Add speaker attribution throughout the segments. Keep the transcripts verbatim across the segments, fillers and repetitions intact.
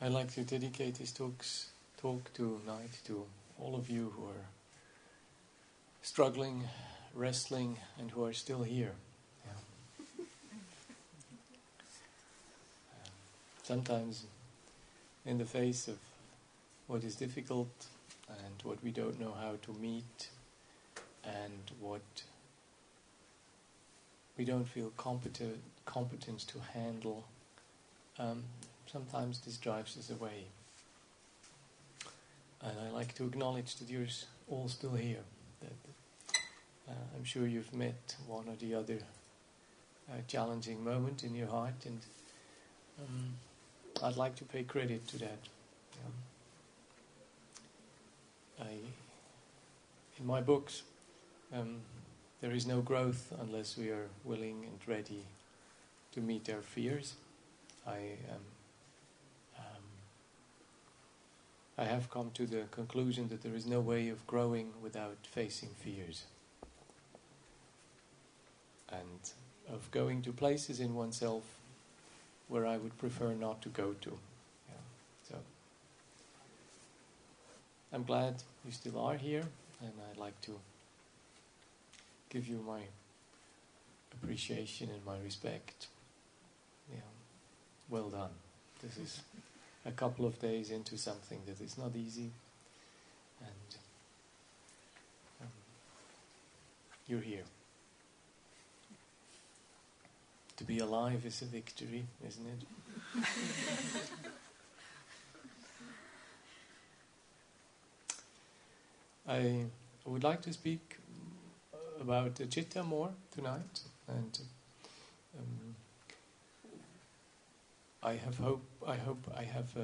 Speaker 1: I'd like to dedicate this talks, talk tonight to all of you who are struggling, wrestling, and who are still here. Yeah. Um, sometimes, in the face of what is difficult and what we don't know how to meet and what we don't feel competent, competent to handle, um, sometimes this drives us away. And I like to acknowledge that you're all still here. That uh, I'm sure you've met one or the other uh, challenging moment in your heart, and um, I'd like to pay credit to that. Um, I, in my books, um, there is no growth unless we are willing and ready to meet our fears. I am. Um, I have come to the conclusion that there is no way of growing without facing fears, and of going to places in oneself where I would prefer not to go to. Yeah. So I'm glad you still are here, and I'd like to give you my appreciation and my respect. Yeah. Well done. This is a couple of days into something that is not easy, and um, you're here. To be alive is a victory, isn't it? I would like to speak about the Chitta more tonight, and um, I have hope. I hope I have uh,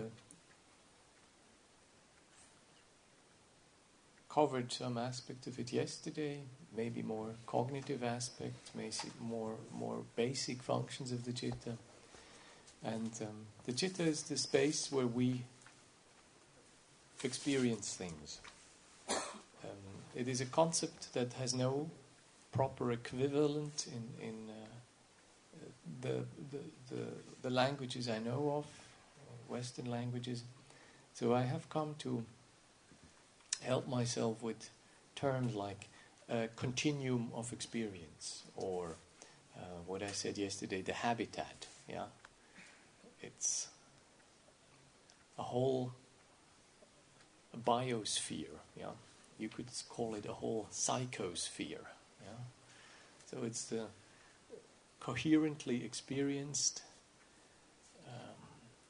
Speaker 1: covered some aspect of it yesterday. Maybe more cognitive aspect, maybe more more basic functions of the Chitta. And um, the Chitta is the space where we experience things. Um, it is a concept that has no proper equivalent in in uh, the, the the the languages I know of, Western languages. So I have come to help myself with terms like a continuum of experience, or uh, what I said yesterday, the habitat. Yeah, it's a whole biosphere. Yeah, you could call it a whole psychosphere. Yeah, so it's the coherently experienced um,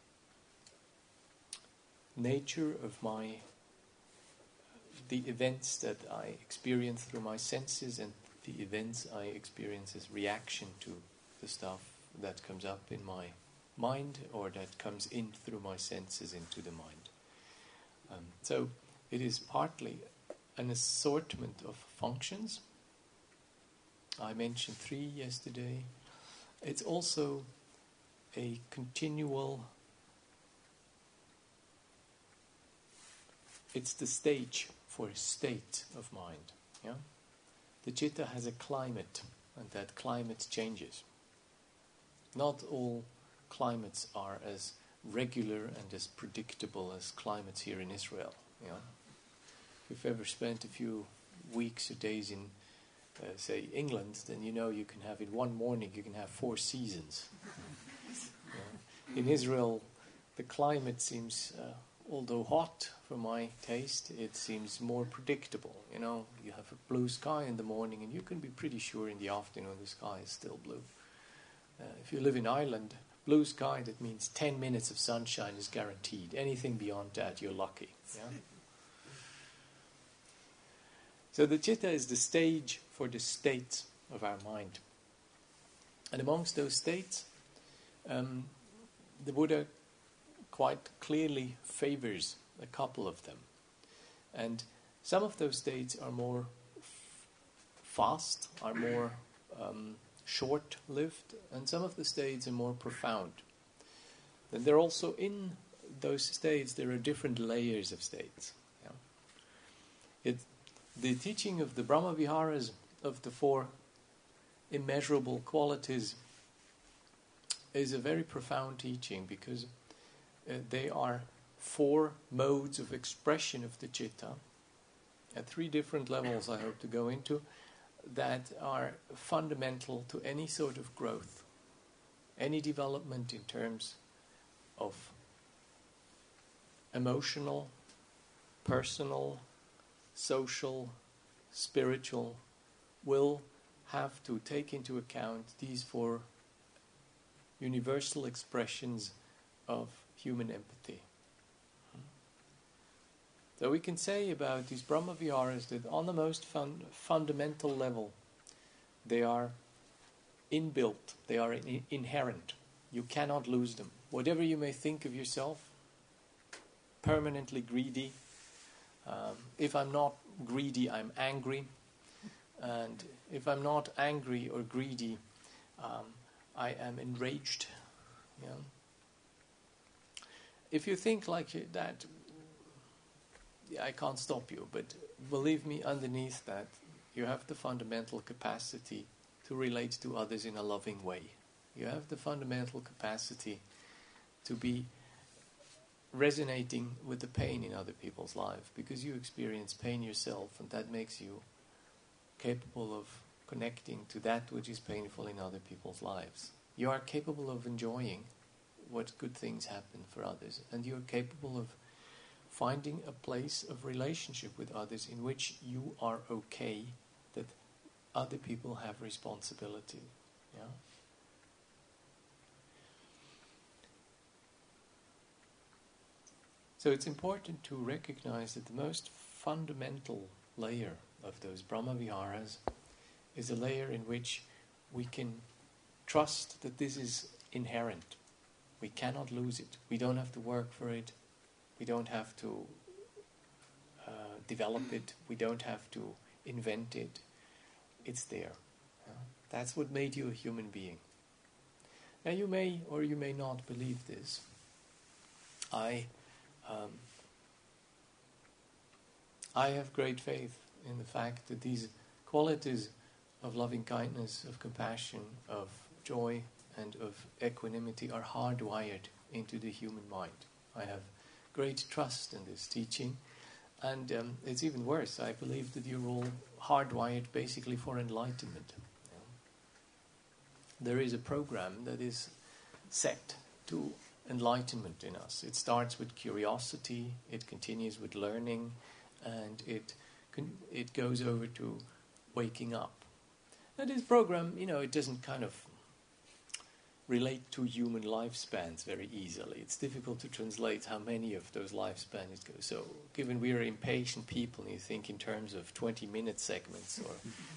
Speaker 1: nature of my the events that I experience through my senses, and the events I experience as reaction to the stuff that comes up in my mind, or that comes in through my senses into the mind. Um, so it is partly an assortment of functions. I mentioned three yesterday. It's also a continual, it's the stage for a state of mind. Yeah, the Chitta has a climate, and that climate changes. Not all climates are as regular and as predictable as climates here in Israel. Yeah, if you've ever spent a few weeks or days in, uh, say, England, then you know you can have in one morning you can have four seasons. Yeah. In Israel, the climate seems, uh, although hot for my taste, it seems more predictable. You know, you have a blue sky in the morning, and you can be pretty sure in the afternoon the sky is still blue. Uh, if you live in Ireland, blue sky, that means ten minutes of sunshine is guaranteed. Anything beyond that, you're lucky. Yeah? So the Chitta is the stage for the states of our mind. And amongst those states, um, the Buddha quite clearly favors a couple of them. And some of those states are more f- fast, are more um, short-lived, and some of the states are more profound. Then there are also, in those states, there are different layers of states. Yeah? It, the teaching of the Brahma Viharas, of the four immeasurable qualities, is a very profound teaching, because uh, they are four modes of expression of the citta at three different levels I hope to go into, that are fundamental to any sort of growth, any development in terms of emotional, personal, social, spiritual, will have to take into account these four universal expressions of human empathy. So we can say about these Brahma Viharas that on the most fun, fundamental level, they are inbuilt, they are in, inherent. You cannot lose them. Whatever you may think of yourself, permanently greedy. Um, if I'm not greedy, I'm angry. And if I'm not angry or greedy, um, I am enraged. You know? If you think like that, I can't stop you, but believe me, underneath that, you have the fundamental capacity to relate to others in a loving way. You have the fundamental capacity to be resonating with the pain in other people's lives, because you experience pain yourself, and that makes you capable of connecting to that which is painful in other people's lives. You are capable of enjoying what good things happen for others, and you are capable of finding a place of relationship with others in which you are okay that other people have responsibility. Yeah? So it's important to recognize that the most fundamental layer of those Brahma Viharas is a layer in which we can trust that this is inherent. We cannot lose it. We don't have to work for it. We don't have to uh, develop it. We don't have to invent it. It's there. Yeah? That's what made you a human being. Now you may or you may not believe this. I, um, I have great faith in the fact that these qualities of loving kindness, of compassion, of joy, and of equanimity are hardwired into the human mind. I have great trust in this teaching, and um, it's even worse. I believe that you're all hardwired basically for enlightenment. You know? There is a program that is set to enlightenment in us. It starts with curiosity, it continues with learning, and it con- it goes over to waking up. And this program, you know, it doesn't kind of relate to human lifespans very easily. It's difficult to translate how many of those lifespans go. So, given we are impatient people, and you think in terms of twenty-minute segments, or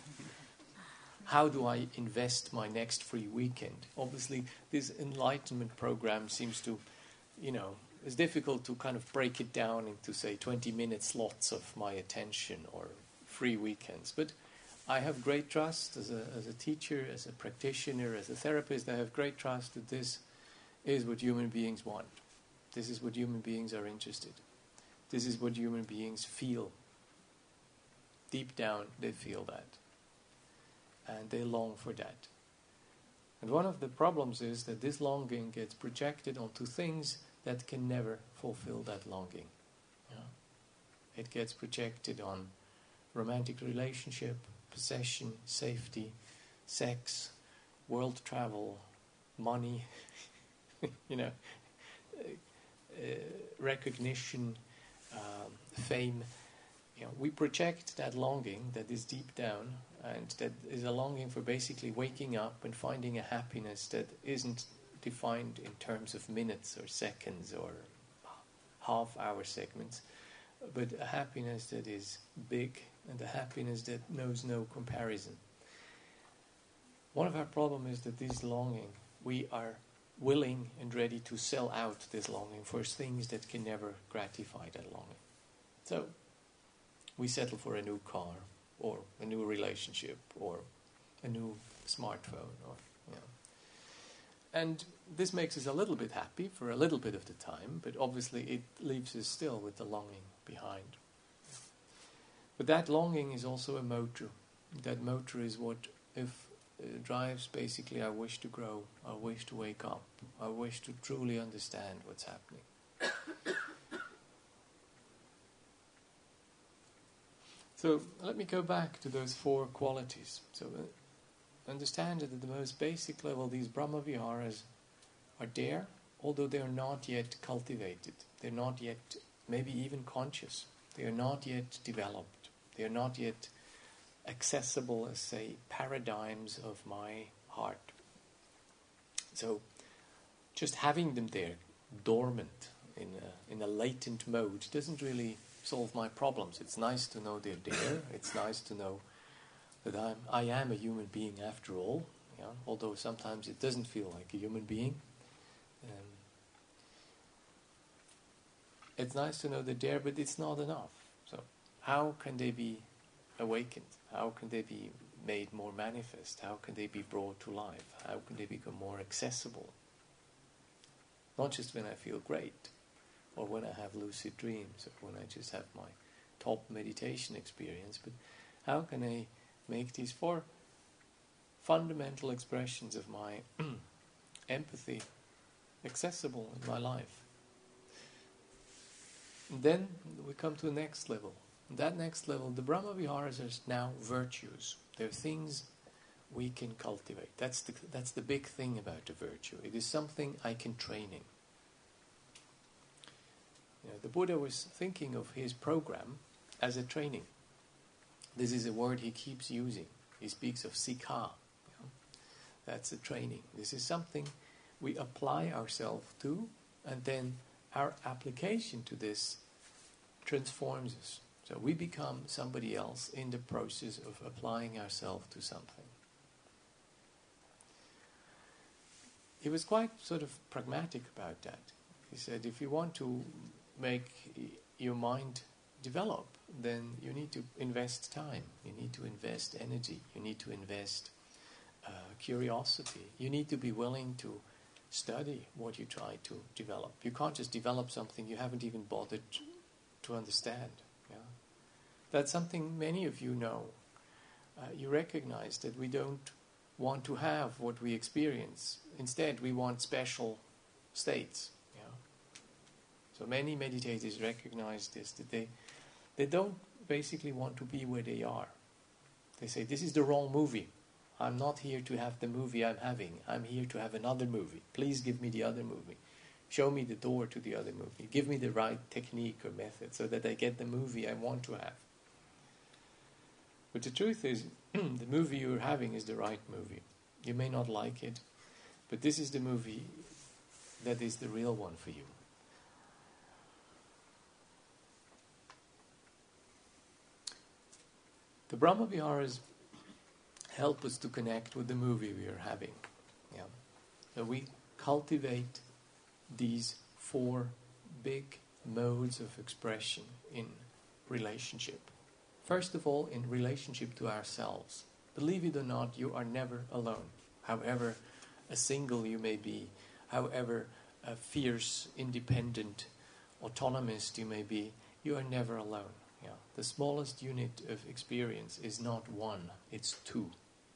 Speaker 1: how do I invest my next free weekend? Obviously, this enlightenment program seems to, you know, it's difficult to kind of break it down into, say, twenty-minute slots of my attention or free weekends. But I have great trust as a as a teacher, as a practitioner, as a therapist. I have great trust that this is what human beings want. This is what human beings are interested. This is what human beings feel. Deep down, they feel that. And they long for that. And one of the problems is that this longing gets projected onto things that can never fulfill that longing. Yeah? It gets projected on romantic relationship, possession, safety, sex, world travel, money, you know, uh, uh, recognition, um, fame. You know, we project that longing that is deep down, and that is a longing for basically waking up and finding a happiness that isn't defined in terms of minutes or seconds or half-hour segments, but a happiness that is big, and a happiness that knows no comparison. One of our problems is that this longing, we are willing and ready to sell out this longing for things that can never gratify that longing. So, we settle for a new car, or a new relationship, or a new smartphone, or you know. And this makes us a little bit happy for a little bit of the time, but obviously it leaves us still with the longing behind. But that longing is also a motor. That motor is what if uh, drives basically our wish to grow, our wish to wake up, our wish to truly understand what's happening. So let me go back to those four qualities. So uh, understand that at the most basic level, these Brahma Viharas are there, although they are not yet cultivated. They're not yet maybe even conscious. They are not yet developed. They are not yet accessible as, say, paradigms of my heart. So just having them there, dormant, in a, in a latent mode, doesn't really solve my problems. It's nice to know they're there. It's nice to know that I'm, I am a human being after all, yeah? Although sometimes it doesn't feel like a human being. Um, it's nice to know they're there, but it's not enough. So how can they be awakened? How can they be made more manifest? How can they be brought to life? How can they become more accessible? Not just when I feel great, or when I have lucid dreams, or when I just have my top meditation experience, but how can I make these four fundamental expressions of my empathy accessible in my life? And then we come to the next level. That next level, the Brahma Viharas are now virtues. They're things we can cultivate. That's the, that's the big thing about a virtue. It is something I can train in. You know, the Buddha was thinking of his program as a training. This is a word he keeps using. He speaks of sikha. You know? That's a training. This is something we apply ourselves to, and then our application to this transforms us. So we become somebody else in the process of applying ourselves to something. He was quite sort of pragmatic about that. He said, if you want to make your mind develop, then you need to invest time, you need to invest energy, you need to invest uh, curiosity, you need to be willing to study what you try to develop. You can't just develop something you haven't even bothered to understand. Yeah? That's something many of you know. Uh, you recognize that we don't want to have what we experience. Instead, we want special states. Yeah? So many meditators recognize this, that they, they don't basically want to be where they are. They say, this is the wrong movie. I'm not here to have the movie I'm having. I'm here to have another movie. Please give me the other movie. Show me the door to the other movie. Give me the right technique or method so that I get the movie I want to have. But the truth is, the movie you're having is the right movie. You may not like it, but this is the movie that is the real one for you. The Brahma Viharas help us to connect with the movie we are having. Yeah. So we cultivate these four big modes of expression in relationship. First of all, in relationship to ourselves. Believe it or not, you are never alone. However a single you may be, however a fierce, independent, autonomist you may be, you are never alone. Yeah. The smallest unit of experience is not one, it's two.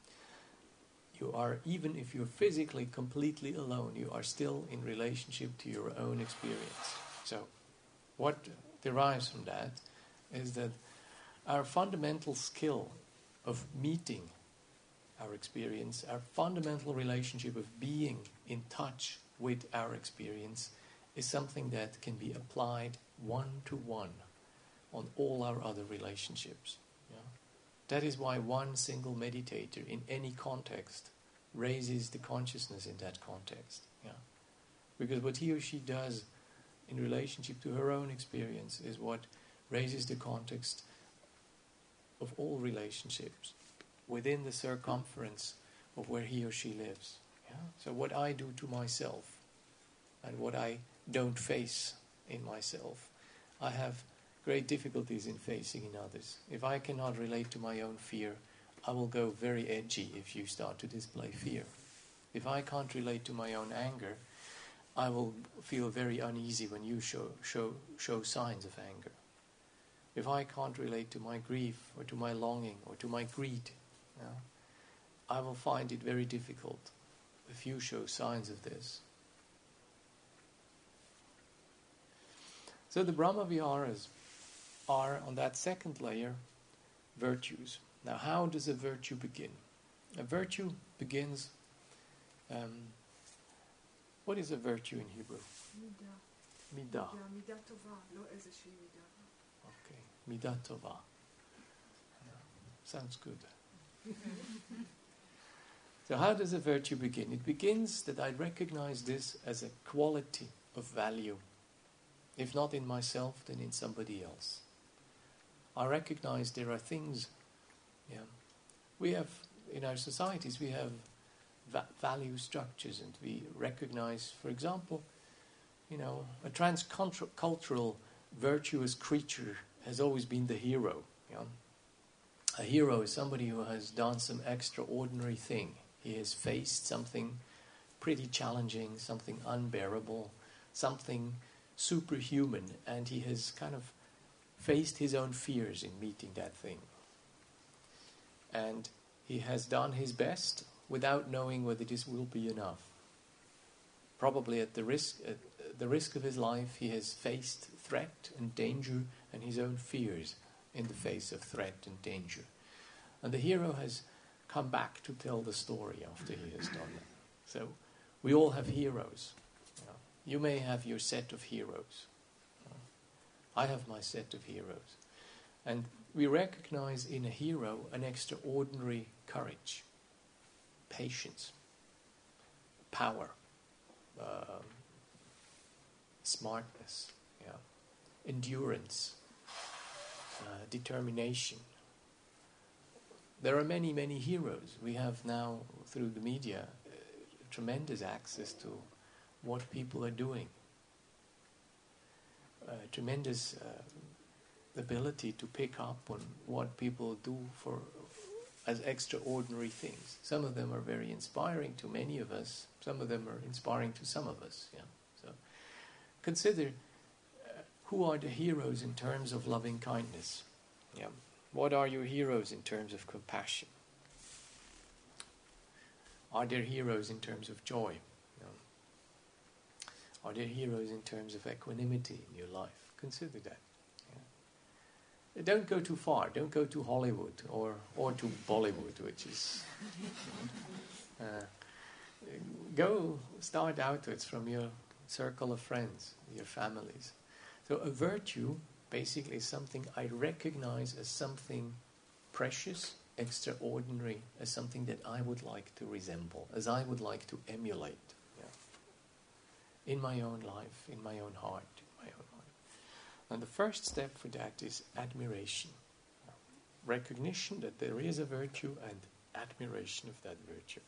Speaker 1: You are, even if you're physically completely alone, you are still in relationship to your own experience. So, what derives from that is that our fundamental skill of meeting our experience, our fundamental relationship of being in touch with our experience, is something that can be applied one-to-one on all our other relationships. Yeah? That is why one single meditator in any context raises the consciousness in that context. Yeah? Because what he or she does in relationship to her own experience is what raises the context of all relationships within the circumference of where he or she lives. Yeah? So what I do to myself and what I don't face in myself, I have great difficulties in facing in others. If I cannot relate to my own fear, I will go very edgy if you start to display fear. If I can't relate to my own anger, I will feel very uneasy when you show show show signs of anger. If I can't relate to my grief or to my longing or to my greed, you know, I will find it very difficult if you show signs of this. So the Brahma Viharas are, on that second layer, virtues. Now, how does a virtue begin? A virtue begins... Um, what is a virtue in Hebrew?
Speaker 2: Midah.
Speaker 1: Midah.
Speaker 2: Midah tova, לא איזושהי מידה.
Speaker 1: Okay, midah tova. Sounds good. So how does a virtue begin? It begins that I recognize this as a quality of value. If not in myself, then in somebody else. I recognize there are things, yeah, we have, in our societies, we have va- value structures, and we recognize, for example, you know, a transcultural virtuous creature has always been the hero. You know? A hero is somebody who has done some extraordinary thing. He has faced something pretty challenging, something unbearable, something superhuman, and he has kind of faced his own fears in meeting that thing. And he has done his best without knowing whether this will be enough. Probably at the risk, at the risk of his life, he has faced threat and danger and his own fears in the face of threat and danger. And the hero has come back to tell the story after he has done that. So we all have heroes. You know. You may have your set of heroes. You know. I have my set of heroes. And we recognize in a hero an extraordinary courage, patience, power, um, smartness, yeah, endurance, uh, determination. There are many, many heroes. We have now, through the media, uh, tremendous access to what people are doing. Uh, tremendous uh, ability to pick up on what people do for as extraordinary things. Some of them are very inspiring to many of us. Some of them are inspiring to some of us. Yeah. So consider uh, who are the heroes in terms of loving kindness. Yeah. What are your heroes in terms of compassion? Are there heroes in terms of joy? You know? Are there heroes in terms of equanimity in your life? Consider that. Yeah. Don't go too far. Don't go to Hollywood or, or to Bollywood, which is... Uh, go start outwards from your circle of friends, your families. So a virtue basically is something I recognize as something precious, extraordinary, as something that I would like to resemble, as I would like to emulate, yeah, in my own life, in my own heart, in my own life. And the first step for that is admiration. Recognition that there is a virtue and admiration of that virtue.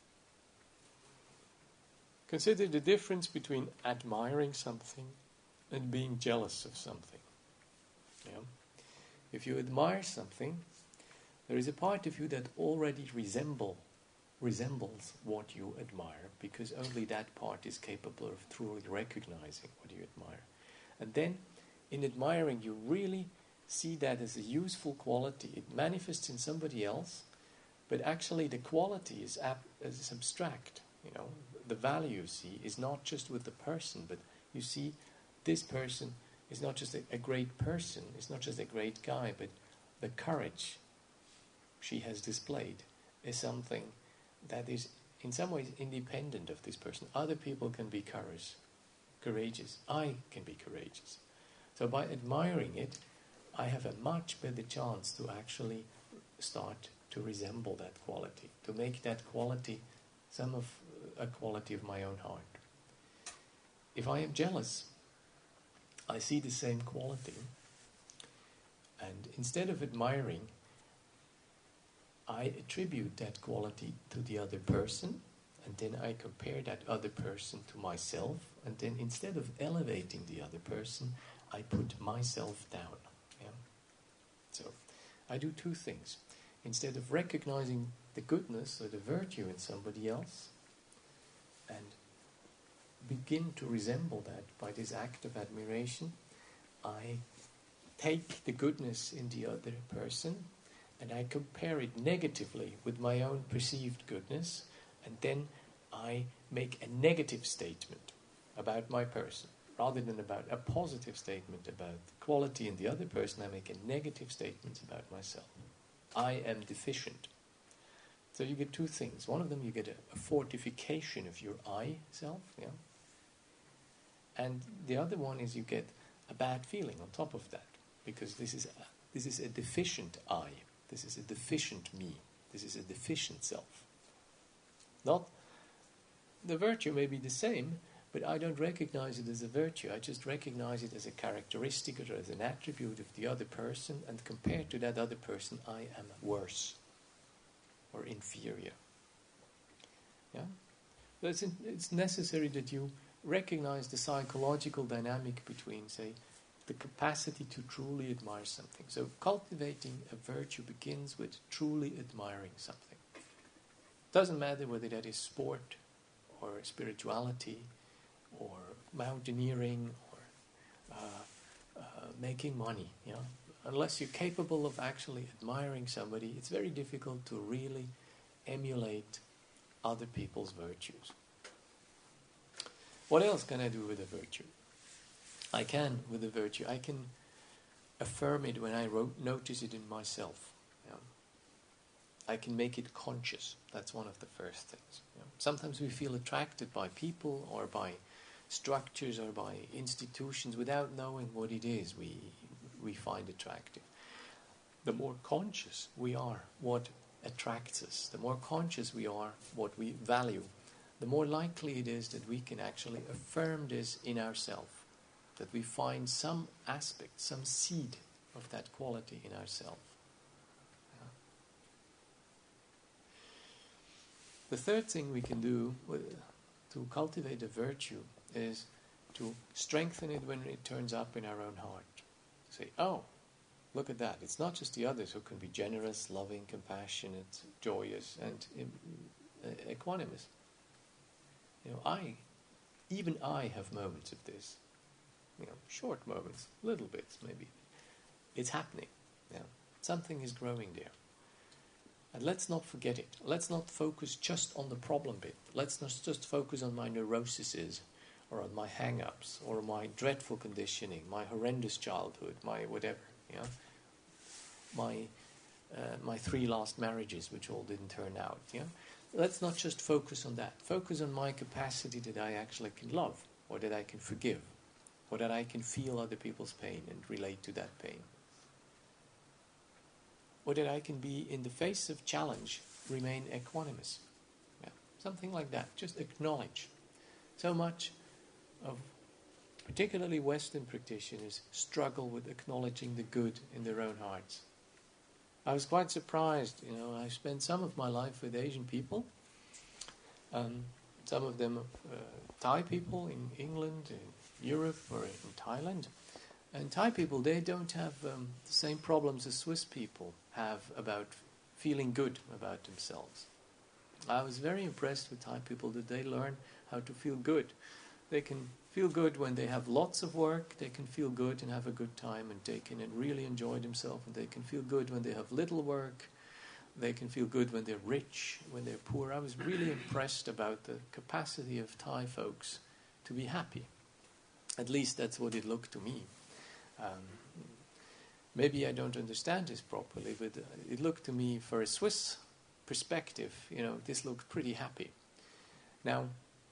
Speaker 1: Consider the difference between admiring something and being jealous of something. Yeah. If you admire something, there is a part of you that already resemble, resembles what you admire, because only that part is capable of truly recognizing what you admire. And then, in admiring, you really see that as a useful quality. It manifests in somebody else, but actually the quality is, ab- is abstract. You know, the value you see is not just with the person, but you see this person is not just a, a great person, it's not just a great guy, but the courage she has displayed is something that is in some ways independent of this person. Other people can be courage, courageous. I can be courageous. So by admiring it, I have a much better chance to actually start to resemble that quality, to make that quality some of a quality of my own heart. If I am jealous, I see the same quality, and instead of admiring, I attribute that quality to the other person, and then I compare that other person to myself, and then instead of elevating the other person, I put myself down. Yeah? So I do two things. Instead of recognizing the goodness or the virtue in somebody else, and begin to resemble that by this act of admiration, I take the goodness in the other person and I compare it negatively with my own perceived goodness, and then I make a negative statement about my person. Rather than about a positive statement about the quality in the other person, I make a negative statement about myself. I am deficient. So you get two things. One of them, you get a, a fortification of your I self, yeah. And the other one is you get a bad feeling on top of that, because this is a, this is a deficient I. This is a deficient me. This is a deficient self. Not the virtue may be the same, but I don't recognize it as a virtue. I just recognize it as a characteristic or as an attribute of the other person, and compared to that other person, I am worse or inferior. Yeah? So it's, in, it's necessary that you recognize the psychological dynamic between, say, the capacity to truly admire something. So cultivating a virtue begins with truly admiring something. Doesn't matter whether that is sport or spirituality or mountaineering or uh, uh, making money. You know? Unless you're capable of actually admiring somebody, it's very difficult to really emulate other people's virtues. What else can I do with a virtue? I can, with a virtue, I can affirm it when I ro- notice it in myself. You know? I can make it conscious. That's one of the first things. You know? Sometimes we feel attracted by people or by structures or by institutions without knowing what it is we we find attractive. The more conscious we are what attracts us, the more conscious we are what we value, the more likely it is that we can actually affirm this in ourselves, that we find some aspect, some seed of that quality in ourselves. Yeah. The third thing we can do with, to cultivate a virtue is to strengthen it when it turns up in our own heart. Say, oh, look at that. It's not just the others who can be generous, loving, compassionate, joyous, and uh, equanimous. You know, I, even I have moments of this. You know, short moments, little bits maybe. It's happening. You know, something is growing there. And let's not forget it. Let's not focus just on the problem bit. Let's not just focus on my neuroses, or on my hang-ups, or my dreadful conditioning, my horrendous childhood, my whatever, you know, my uh, my three last marriages, which all didn't turn out. You know, let's not just focus on that. Focus on my capacity that I actually can love, or that I can forgive, or that I can feel other people's pain and relate to that pain, or that I can be, in the face of challenge, remain equanimous. Yeah, something like that. Just acknowledge. So much of particularly Western practitioners struggle with acknowledging the good in their own hearts. I was quite surprised, you know, I spent some of my life with Asian people, um, some of them uh, Thai people in England, in Europe, or in Thailand. And Thai people, they don't have um, the same problems as Swiss people have about feeling good about themselves. I was very impressed with Thai people that they learn how to feel good. They can feel good when they have lots of work, they can feel good and have a good time, and they can really enjoy themselves, and they can feel good when they have little work, they can feel good when they're rich, when they're poor. I was really impressed about the capacity of Thai folks to be happy. At least that's what it looked to me. Um, maybe I don't understand this properly, but it looked to me, for a Swiss perspective, you know, this looked pretty happy. Now,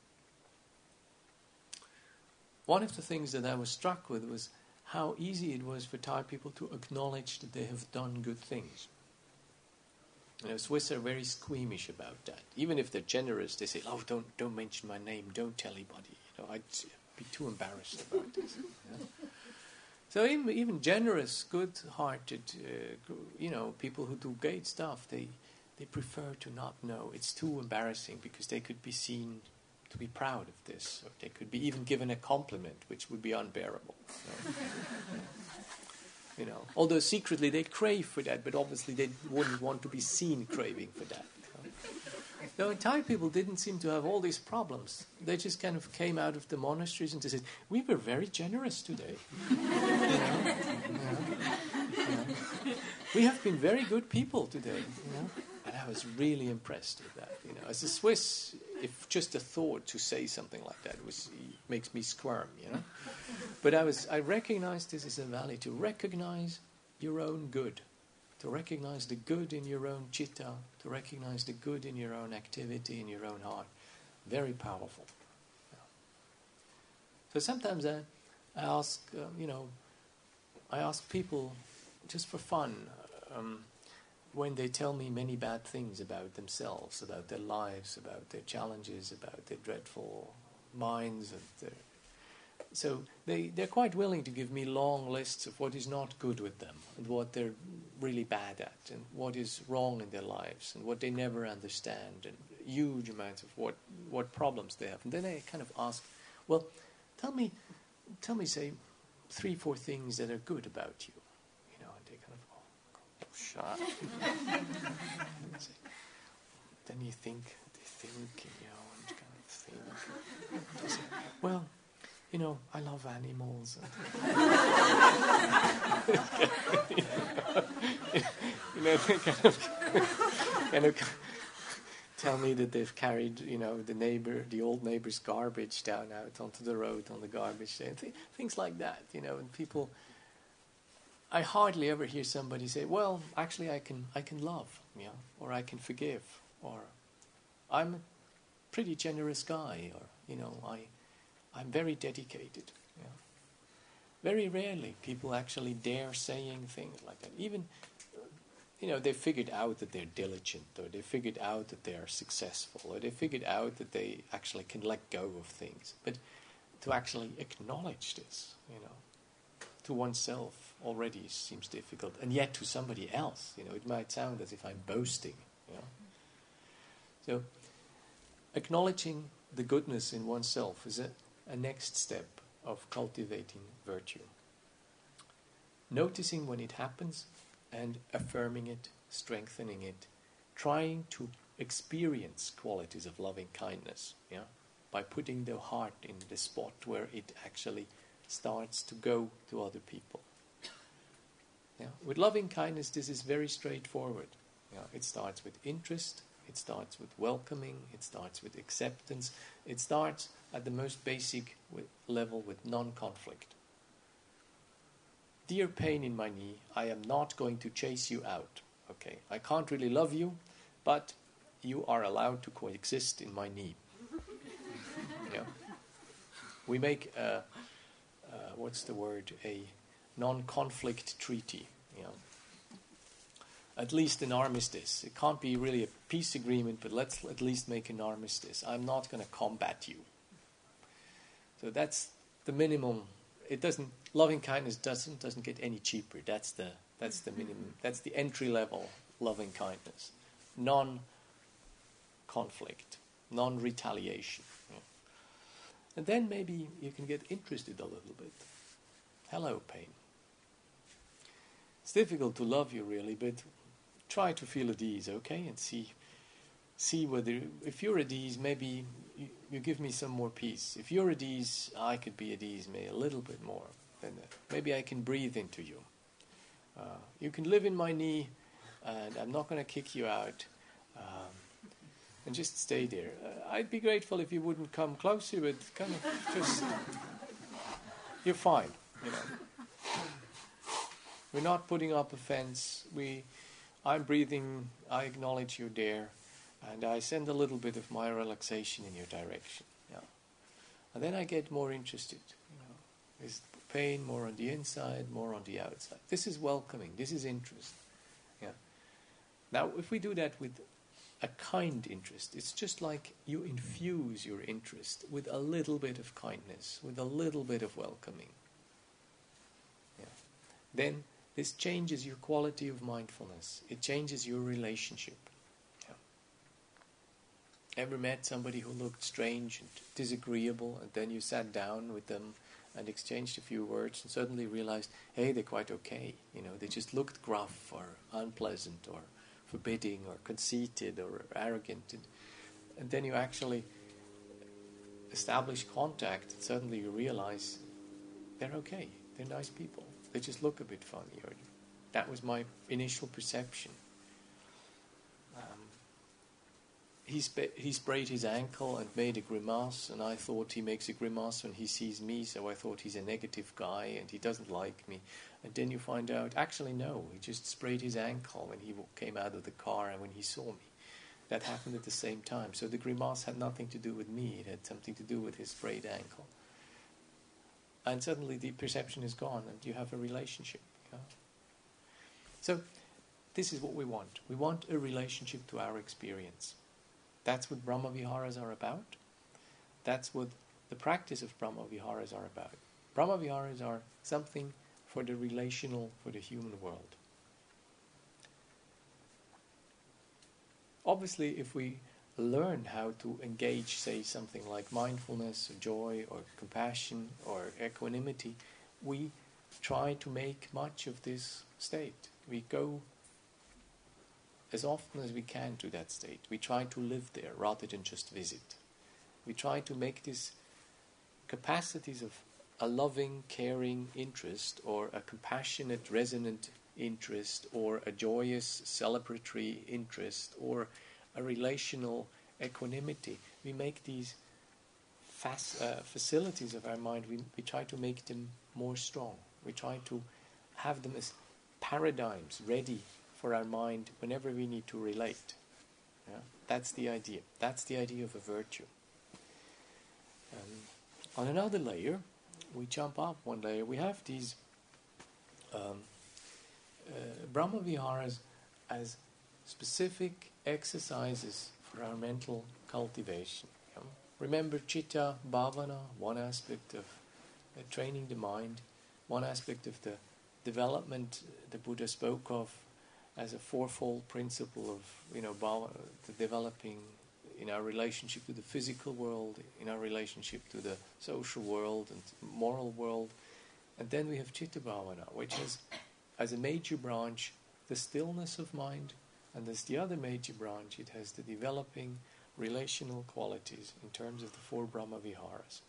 Speaker 1: one of the things that I was struck with was how easy it was for Thai people to acknowledge that they have done good things. You know, Swiss are very squeamish about that. Even if they're generous, they say, "Oh, don't don't mention my name. Don't tell anybody. You know, I'd be too embarrassed about this." Yeah? So even even generous, good-hearted, uh, you know, people who do great stuff, they they prefer to not know. It's too embarrassing because they could be seen to be proud of this, or they could be even given a compliment, which would be unbearable. So, you know, although secretly they crave for that, but obviously they wouldn't want to be seen craving for that. No, Thai people didn't seem to have all these problems. They just kind of came out of the monasteries and they said, "We were very generous today. You know? You know? You know? We have been very good people today." You know? And I was really impressed with that. You know, as a Swiss, if just a thought to say something like that was makes me squirm. You know, but I was I recognized this as a value, to recognize your own good, to recognize the good in your own citta, to recognize the good in your own activity, in your own heart. Very powerful. Yeah. So sometimes I, I ask, uh, you know, I ask people just for fun, um, when they tell me many bad things about themselves, about their lives, about their challenges, about their dreadful minds, and their, so they, they're quite willing to give me long lists of what is not good with them, and what they're really bad at, and what is wrong in their lives, and what they never understand, and huge amounts of what, what problems they have. And then I kind of ask, well, tell me, tell me, say, three, four things that are good about you. You know, and they kind of, oh, shut up. Then you think, they think, you know, and kind of think. They say, well, you know, I love animals. You know, they kind of, kind of tell me that they've carried, you know, the neighbor, the old neighbor's garbage down out onto the road on the garbage day, and th- things like that, you know. And people, I hardly ever hear somebody say, "Well, actually, I can, I can love, you know, or I can forgive, or I'm a pretty generous guy, or you know, I." I'm very dedicated. Yeah. Very rarely people actually dare saying things like that. Even, you know, they figured out that they're diligent, or they figured out that they are successful, or they figured out that they actually can let go of things. But to actually acknowledge this, you know, to oneself already seems difficult, and yet to somebody else, you know, it might sound as if I'm boasting. You know. So, acknowledging the goodness in oneself is a a next step of cultivating virtue. Noticing when it happens and affirming it, strengthening it, trying to experience qualities of loving kindness, yeah, by putting the heart in the spot where it actually starts to go to other people. Yeah. With loving kindness, this is very straightforward. Yeah. It starts with interest. It starts with welcoming, it starts with acceptance, it starts at the most basic with level with non-conflict. Dear pain in my knee, I am not going to chase you out. Okay, I can't really love you, but you are allowed to coexist in my knee. Yeah. We make, a, uh, what's the word, a non-conflict treaty. You know. At least an armistice. It can't be really a peace agreement, but let's at least make an armistice. I'm not going to combat you. So that's the minimum. It doesn't. Loving kindness doesn't doesn't get any cheaper. That's the that's the minimum. That's the entry level loving kindness. Non-conflict, non-retaliation. Yeah. And then maybe you can get interested a little bit. Hello, pain. It's difficult to love you really, but try to feel at ease, okay? And see see whether, if you're at ease, maybe you, you give me some more peace. If you're at ease, I could be at ease maybe a little bit more than that. Maybe I can breathe into you. Uh, you can live in my knee, and I'm not going to kick you out. Um, and just stay there. Uh, I'd be grateful if you wouldn't come closer, but kind of just, you're fine, you know. We're not putting up a fence. We, I'm breathing, I acknowledge you're there, and I send a little bit of my relaxation in your direction. Yeah. And then I get more interested. You know, is pain more on the inside, more on the outside? This is welcoming. This is interest. Yeah. Now, if we do that with a kind interest, it's just like you infuse your interest with a little bit of kindness, with a little bit of welcoming. Yeah. Then this changes your quality of mindfulness. It changes your relationship. Yeah. Ever met somebody who looked strange and disagreeable, and then you sat down with them and exchanged a few words and suddenly realized, hey, they're quite okay. You know, they just looked gruff or unpleasant or forbidding or conceited or arrogant. And, and then you actually establish contact, and suddenly you realize they're okay. They're nice people. They just look a bit funny. Or that was my initial perception. Um, he, sp- he sprayed his ankle and made a grimace, and I thought he makes a grimace when he sees me, so I thought he's a negative guy and he doesn't like me. And then you find out, actually no, he just sprayed his ankle when he w- came out of the car and when he saw me. That happened at the same time. So the grimace had nothing to do with me, it had something to do with his sprayed ankle. And suddenly the perception is gone and you have a relationship. You know? So this is what we want. We want a relationship to our experience. That's what Brahmaviharas are about. That's what the practice of Brahmaviharas are about. Brahmaviharas are something for the relational, for the human world. Obviously, if we learn how to engage, say, something like mindfulness, or joy, or compassion, or equanimity, we try to make much of this state. We go as often as we can to that state. We try to live there rather than just visit. We try to make these capacities of a loving, caring interest, or a compassionate, resonant interest, or a joyous, celebratory interest, or a relational equanimity. We make these fas- uh, facilities of our mind, we, we try to make them more strong. We try to have them as paradigms ready for our mind whenever we need to relate. Yeah? That's the idea. That's the idea of a virtue. Um, on another layer, we jump up one layer, we have these um, uh, Brahmaviharas as specific exercises for our mental cultivation. Yeah? Remember Chitta Bhavana, one aspect of uh, training the mind, one aspect of the development the Buddha spoke of as a fourfold principle of, you know, bhava, the developing in our relationship to the physical world, in our relationship to the social world and moral world. And then we have Chitta Bhavana, which is, as a major branch, the stillness of mind, and as the other major branch, it has the developing relational qualities in terms of the four Brahmaviharas.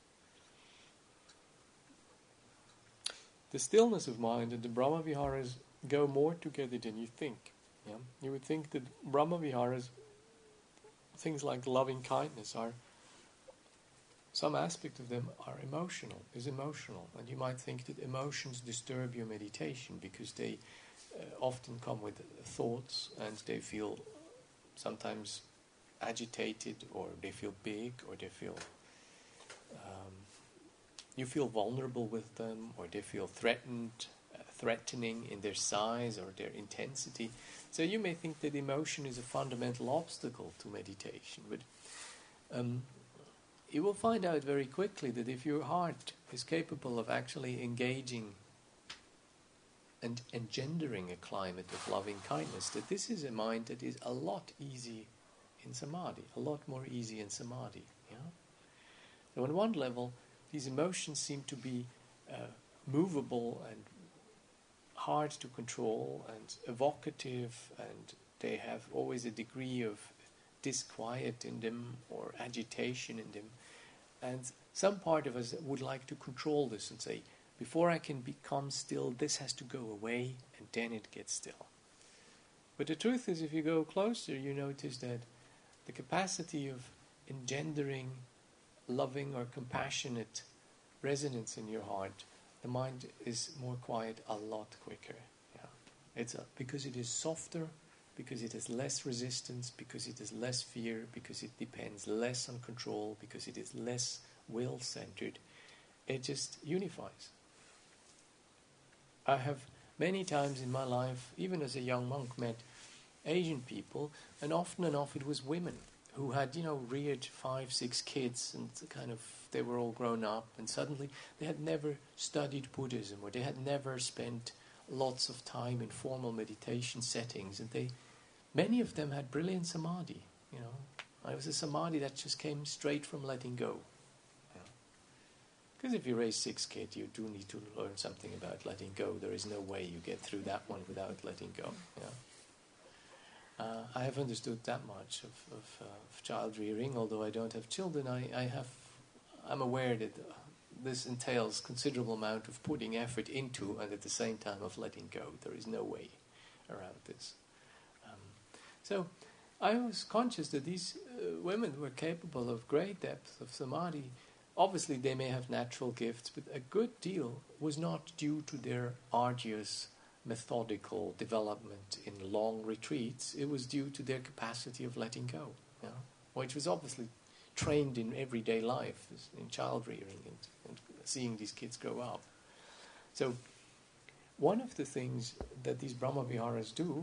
Speaker 1: The stillness of mind and the Brahmaviharas go more together than you think. Yeah? You would think that Brahmaviharas, things like loving kindness, are some aspect of them are emotional, is emotional, and you might think that emotions disturb your meditation because they uh, often come with thoughts and they feel sometimes agitated, or they feel big, or they feel um, you feel vulnerable with them, or they feel threatened, uh, threatening in their size or their intensity. So you may think that emotion is a fundamental obstacle to meditation, but um, you will find out very quickly that if your heart is capable of actually engaging and engendering a climate of loving kindness, that this is a mind that is a lot easy in samadhi, a lot more easy in samadhi. Yeah? So on one level, these emotions seem to be uh, movable and hard to control and evocative, and they have always a degree of disquiet in them or agitation in them. And some part of us would like to control this and say, before I can become still, this has to go away, and then it gets still. But the truth is, if you go closer, you notice that the capacity of engendering loving or compassionate resonance in your heart, the mind is more quiet a lot quicker. Yeah. It's a, because it is softer, because it has less resistance, because it has less fear, because it depends less on control, because it is less will-centered. It just unifies. I have many times in my life, even as a young monk, met Asian people, and often enough it was women who had, you know, reared five, six kids, and kind of, they were all grown up, and suddenly they had never studied Buddhism, or they had never spent lots of time in formal meditation settings, and they, many of them had brilliant samadhi, you know. It was a samadhi that just came straight from letting go. Because if you raise six kids, you do need to learn something about letting go. There is no way you get through that one without letting go. Yeah. Uh, I have understood that much of, of, uh, of child rearing, although I don't have children. I, I have, I'm aware that uh, this entails considerable amount of putting effort into, and at the same time of letting go. There is no way around this. Um, so, I was conscious that these uh, women were capable of great depth of samadhi. Obviously, they may have natural gifts, but a good deal was not due to their arduous, methodical development in long retreats. It was due to their capacity of letting go, you know, which was obviously trained in everyday life, in child rearing and, and seeing these kids grow up. So, one of the things that these Brahmaviharas do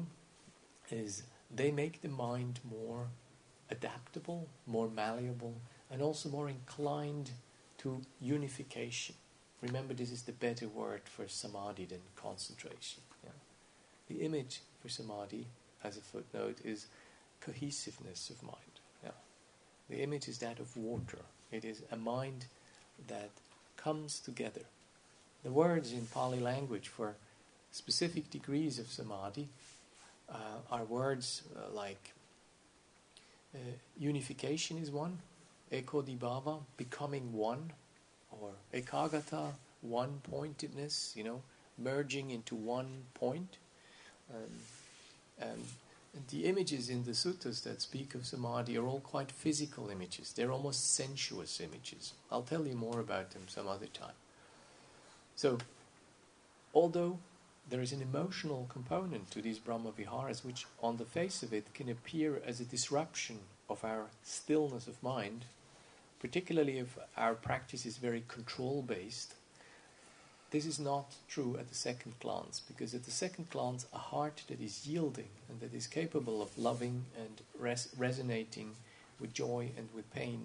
Speaker 1: is they make the mind more adaptable, more malleable, and also more inclined to unification. Remember, this is the better word for samadhi than concentration. Yeah? The image for samadhi, as a footnote, is cohesiveness of mind. Yeah? The image is that of water. It is a mind that comes together. The words in Pali language for specific degrees of samadhi uh, are words uh, like uh, unification is one, ekodibhava, becoming one, or ekagata, one-pointedness, you know, merging into one point. Um, and, and the images in the suttas that speak of samadhi are all quite physical images. They're almost sensuous images. I'll tell you more about them some other time. So, although there is an emotional component to these Brahmaviharas, which on the face of it can appear as a disruption of our stillness of mind, particularly if our practice is very control-based, this is not true at the second glance, because at the second glance a heart that is yielding and that is capable of loving and res- resonating with joy and with pain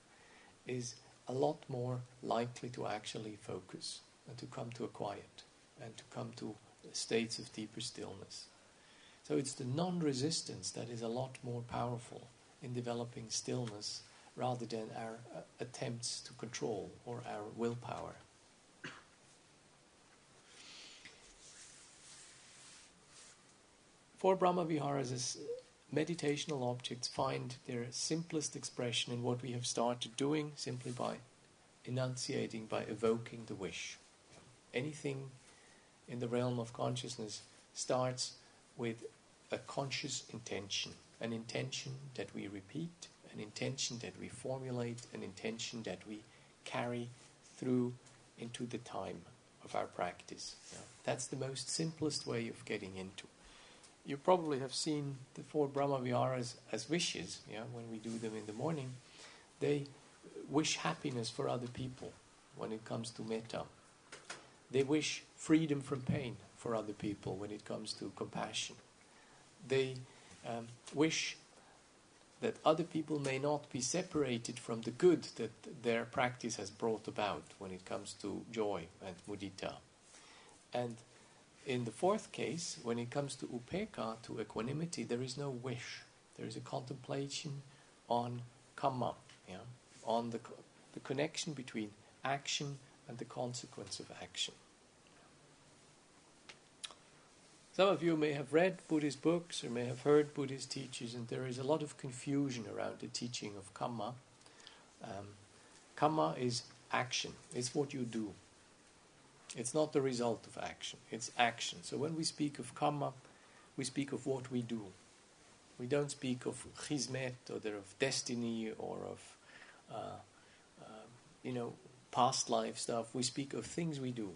Speaker 1: is a lot more likely to actually focus and to come to a quiet and to come to states of deeper stillness. So it's the non-resistance that is a lot more powerful in developing stillness rather than our uh, attempts to control or our willpower. For Brahmaviharas, as meditational objects find their simplest expression in what we have started doing simply by enunciating, by evoking the wish. Anything in the realm of consciousness starts with a conscious intention, an intention that we repeat, an intention that we formulate, an intention that we carry through into the time of our practice. Yeah. That's the most simplest way of getting into. You probably have seen the four Brahmaviharas as wishes, yeah, when we do them in the morning. They wish happiness for other people when it comes to metta. They wish freedom from pain for other people when it comes to compassion. They um, wish that other people may not be separated from the good that their practice has brought about when it comes to joy and mudita. And in the fourth case, when it comes to upekkha, to equanimity, there is no wish. There is a contemplation on kamma, yeah? on the, co- the connection between action and the consequence of action. Some of you may have read Buddhist books or may have heard Buddhist teachers, and there is a lot of confusion around the teaching of kamma. Um, kamma is action. It's what you do. It's not the result of action. It's action. So when we speak of kamma, we speak of what we do. We don't speak of chizmet or of destiny or of, uh, uh, you know, past life stuff. We speak of things we do.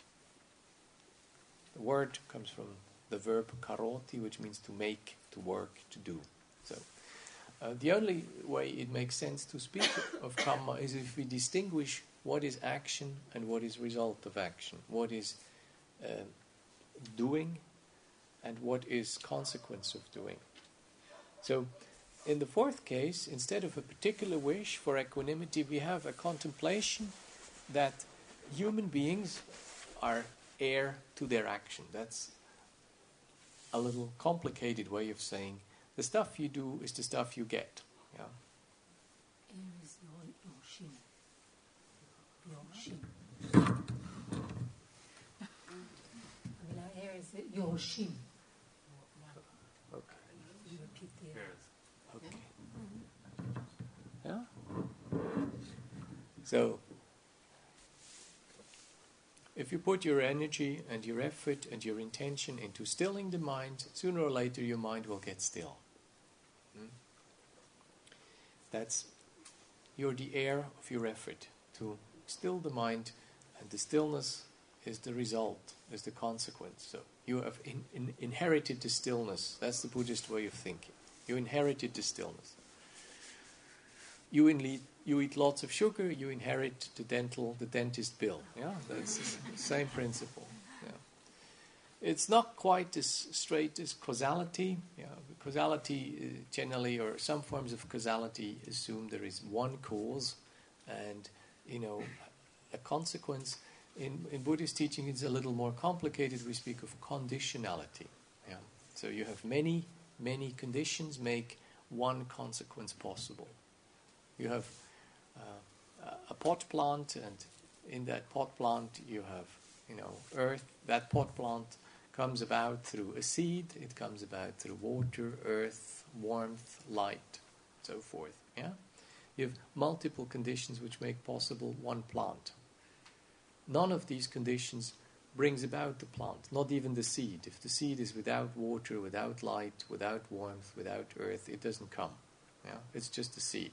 Speaker 1: The word comes from the verb karoti, which means to make, to work, to do. So, uh, the only way it makes sense to speak of kamma is if we distinguish what is action and what is result of action. What is uh, doing and what is consequence of doing. So, in the fourth case, instead of a particular wish for equanimity, we have a contemplation that human beings are heir to their action. That's a little complicated way of saying the stuff you do is the stuff you get. Yeah.
Speaker 3: Heir is your yoshim. Yoshim. Heir is yoshim.
Speaker 1: Okay.
Speaker 3: You repeat the
Speaker 1: Okay. Yeah. So, if you put your energy and your effort and your intention into stilling the mind, sooner or later your mind will get still. Hmm? That's, you're the heir of your effort to still the mind, and the stillness is the result, is the consequence. So you have in, in, inherited the stillness. That's the Buddhist way of thinking. You inherited the stillness. You, in, you eat lots of sugar, you inherit the dental, the dentist bill. Yeah, that's the same principle. Yeah. It's not quite as straight as causality. Yeah, causality uh, generally, or some forms of causality, assume there is one cause, and you know, a consequence. In, in Buddhist teaching, it's a little more complicated. We speak of conditionality. Yeah. So you have many, many conditions make one consequence possible. You have uh, a pot plant, and in that pot plant you have, you know, earth. That pot plant comes about through a seed. It comes about through water, earth, warmth, light, so forth. Yeah, you have multiple conditions which make possible one plant. None of these conditions brings about the plant, not even the seed. If the seed is without water, without light, without warmth, without earth, it doesn't come. Yeah, it's just a seed.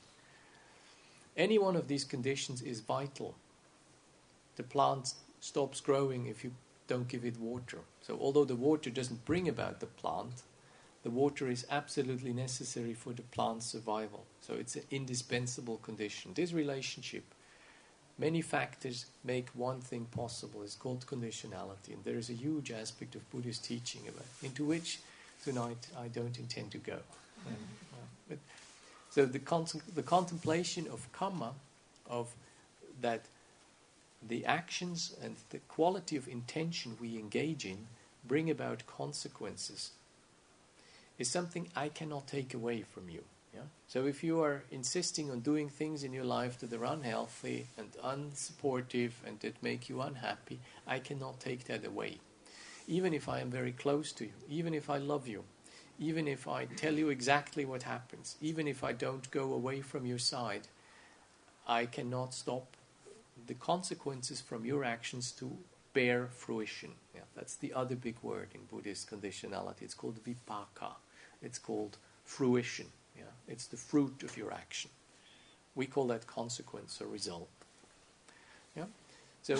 Speaker 1: Any one of these conditions is vital. The plant stops growing if you don't give it water. So although the water doesn't bring about the plant, the water is absolutely necessary for the plant's survival. So it's an indispensable condition. This relationship, many factors make one thing possible. It's called conditionality. And there is a huge aspect of Buddhist teaching about it, into which tonight I don't intend to go. Um, uh, but So the, con- the contemplation of karma, of that the actions and the quality of intention we engage in bring about consequences, is something I cannot take away from you. Yeah? So if you are insisting on doing things in your life that are unhealthy and unsupportive and that make you unhappy, I cannot take that away. Even if I am very close to you, even if I love you, even if I tell you exactly what happens, even if I don't go away from your side, I cannot stop the consequences from your actions to bear fruition. Yeah, that's the other big word in Buddhist conditionality. It's called vipaka. It's called fruition. Yeah, it's the fruit of your action. We call that consequence or result. Yeah, so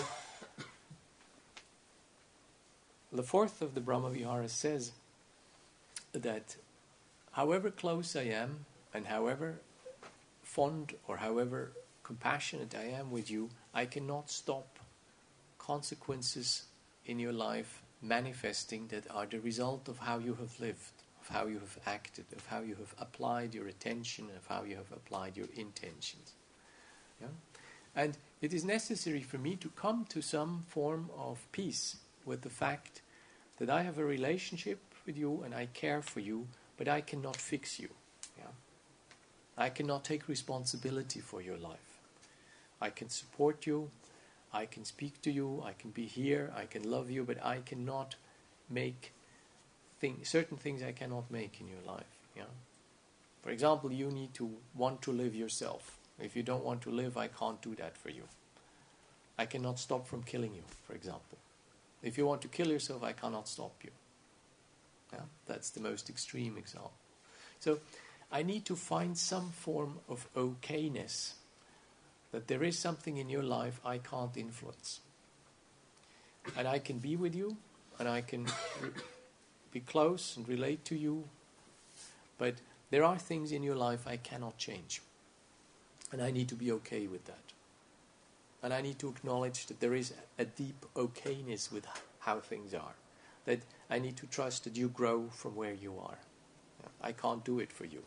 Speaker 1: the fourth of the Brahmaviharas says that however close I am and however fond or however compassionate I am with you, I cannot stop consequences in your life manifesting that are the result of how you have lived, of how you have acted, of how you have applied your attention, of how you have applied your intentions. Yeah? And it is necessary for me to come to some form of peace with the fact that I have a relationship with you and I care for you, but I cannot fix you. Yeah? I cannot take responsibility for your life. I can support you, I can speak to you, I can be here, I can love you, but I cannot make thing, certain things I cannot make in your life. Yeah? For example, you need to want to live yourself. If you don't want to live, I can't do that for you. I cannot stop from killing you, for example. If you want to kill yourself, I cannot stop you. Yeah? That's the most extreme example. So I need to find some form of okayness, that there is something in your life I can't influence. And I can be with you, and I can re- be close and relate to you, but there are things in your life I cannot change. And I need to be okay with that. And I need to acknowledge that there is a deep okayness with how things are. That I need to trust that you grow from where you are. I can't do it for you.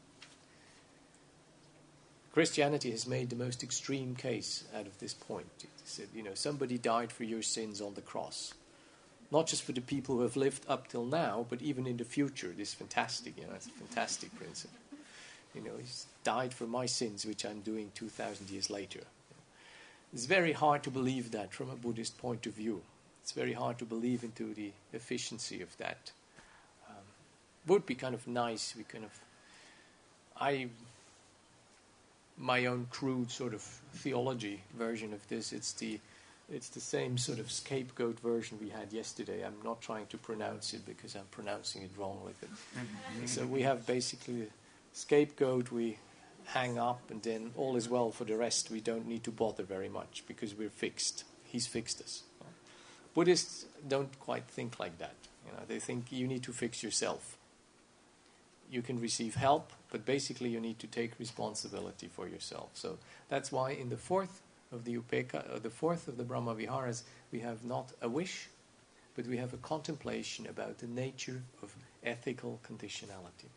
Speaker 1: Christianity has made the most extreme case out of this point. It said, you know, somebody died for your sins on the cross. Not just for the people who have lived up till now, but even in the future. This is fantastic, you know, it's a fantastic principle. You know, he's died for my sins, which I'm doing two thousand years later. It's very hard to believe that from a Buddhist point of view. It's very hard to believe into the efficiency of that. Um, would be kind of nice. We kind of, I, my own crude sort of theology version of this. It's the, it's the same sort of scapegoat version we had yesterday. I'm not trying to pronounce it because I'm pronouncing it wrong with it. So we have basically a scapegoat. We hang up and then all is well for the rest. We don't need to bother very much because we're fixed. He's fixed us. Buddhists don't quite think like that. You know, they think you need to fix yourself. You can receive help, but basically you need to take responsibility for yourself. So that's why in the fourth of the Upekkha, uh, the fourth of the Brahma Viharas, we have not a wish, but we have a contemplation about the nature of ethical conditionality.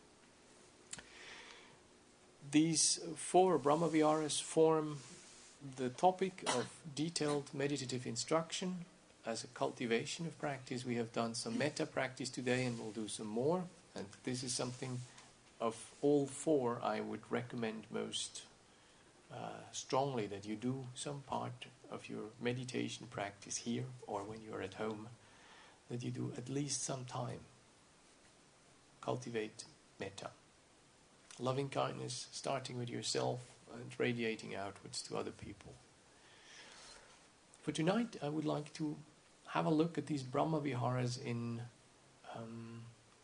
Speaker 1: These four Brahma Viharas form the topic of detailed meditative instruction as a cultivation of practice. We have done some metta practice today and we'll do some more. And this is something of all four I would recommend most uh, strongly, that you do some part of your meditation practice here or when you're at home, that you do at least some time. Cultivate metta. Loving kindness, starting with yourself and radiating outwards to other people. For tonight, I would like to have a look at these Brahma Viharas in um,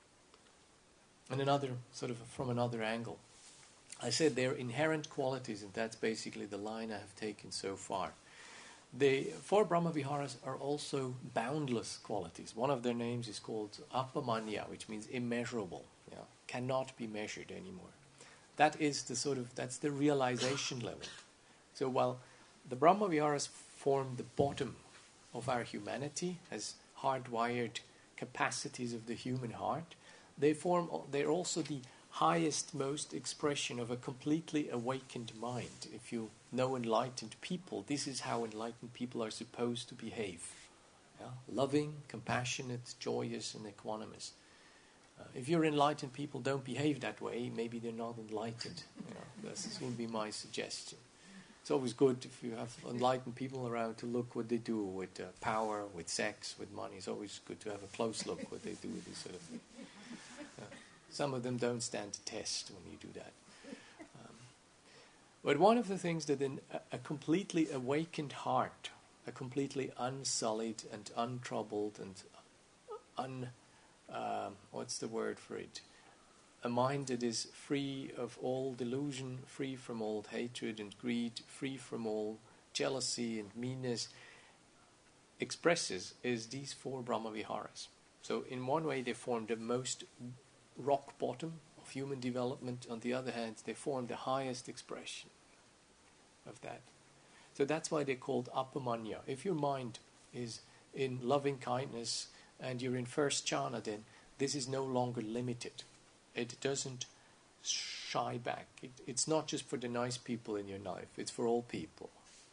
Speaker 1: in another sort of from another angle. I said they're inherent qualities, and that's basically the line I have taken so far. The four Brahma Viharas are also boundless qualities. One of their names is called Apamanya, which means immeasurable, yeah, cannot be measured anymore. That is the sort of, that's the realization level. So while the Brahma Viharas form the bottom of our humanity as hardwired capacities of the human heart, they form, they're also the highest, most expression of a completely awakened mind. If you know enlightened people, this is how enlightened people are supposed to behave. Yeah? Loving, compassionate, joyous, and equanimous. Uh, if you're enlightened people don't behave that way, maybe they're not enlightened. You know, this would be my suggestion. It's always good if you have enlightened people around to look what they do with uh, power, with sex, with money. It's always good to have a close look what they do with this sort of thing. Uh, some of them don't stand the test when you do that. Um, but one of the things that in a, a completely awakened heart, a completely unsullied and untroubled and un Um, what's the word for it? A mind that is free of all delusion, free from all hatred and greed, free from all jealousy and meanness, expresses is these four Brahma Viharas. So in one way they form the most rock bottom of human development. On the other hand, they form the highest expression of that. So that's why they're called Apamanya. If your mind is in loving kindness and you're in first jhana, then this is no longer limited. It doesn't shy back. It, it's not just for the nice people in your life. It's for all people.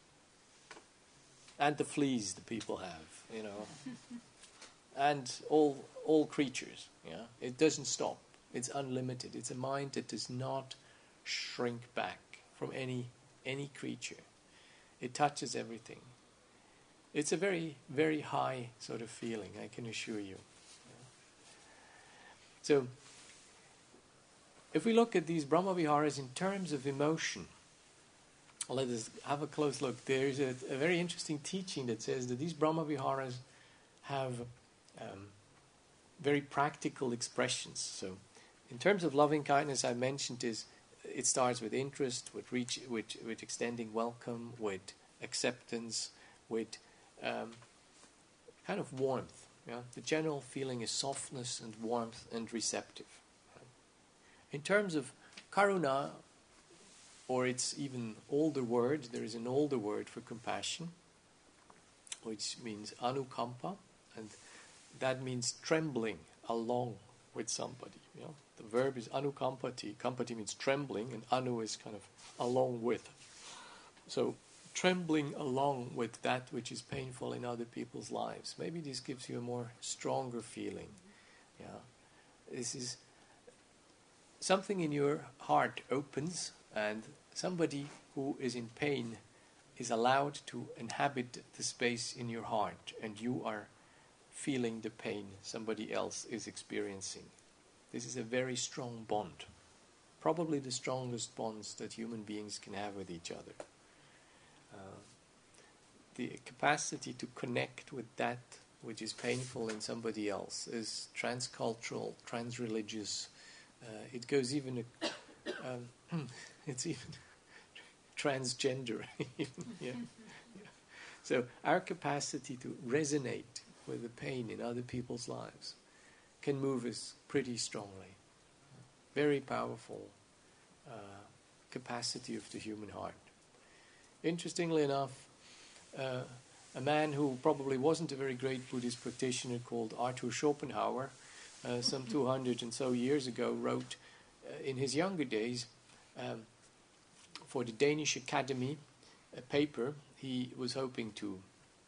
Speaker 1: And the fleas the people have, you know. And all all creatures, yeah. It doesn't stop. It's unlimited. It's a mind that does not shrink back from any any creature. It touches everything. It's a very, very high sort of feeling, I can assure you. So, if we look at these Brahma Viharas in terms of emotion, let us have a close look. There is a, a very interesting teaching that says that these Brahma Viharas have um, very practical expressions. So, in terms of loving kindness, I mentioned is it starts with interest, with reach, with, with extending welcome, with acceptance, with Um, kind of warmth. Yeah? The general feeling is softness and warmth and receptive. Right? In terms of karuna, or its even older word, there is an older word for compassion, which means anukampa, and that means trembling along with somebody. You know? The verb is anukampati. Kampati means trembling, and anu is kind of along with. So, trembling along with that which is painful in other people's lives. Maybe this gives you a more stronger feeling. Yeah, this is something in your heart opens, and somebody who is in pain is allowed to inhabit the space in your heart, and you are feeling the pain somebody else is experiencing. This is a very strong bond, probably the strongest bonds that human beings can have with each other. Uh, the capacity to connect with that which is painful in somebody else is transcultural, transreligious. Uh, it goes even a, Um, it's even transgender. even, yeah. Yeah. So our capacity to resonate with the pain in other people's lives can move us pretty strongly. Very powerful uh, capacity of the human heart. Interestingly enough, uh, a man who probably wasn't a very great Buddhist practitioner called Arthur Schopenhauer, uh, some two hundred and so years ago, wrote uh, in his younger days um, for the Danish Academy a paper. He was hoping to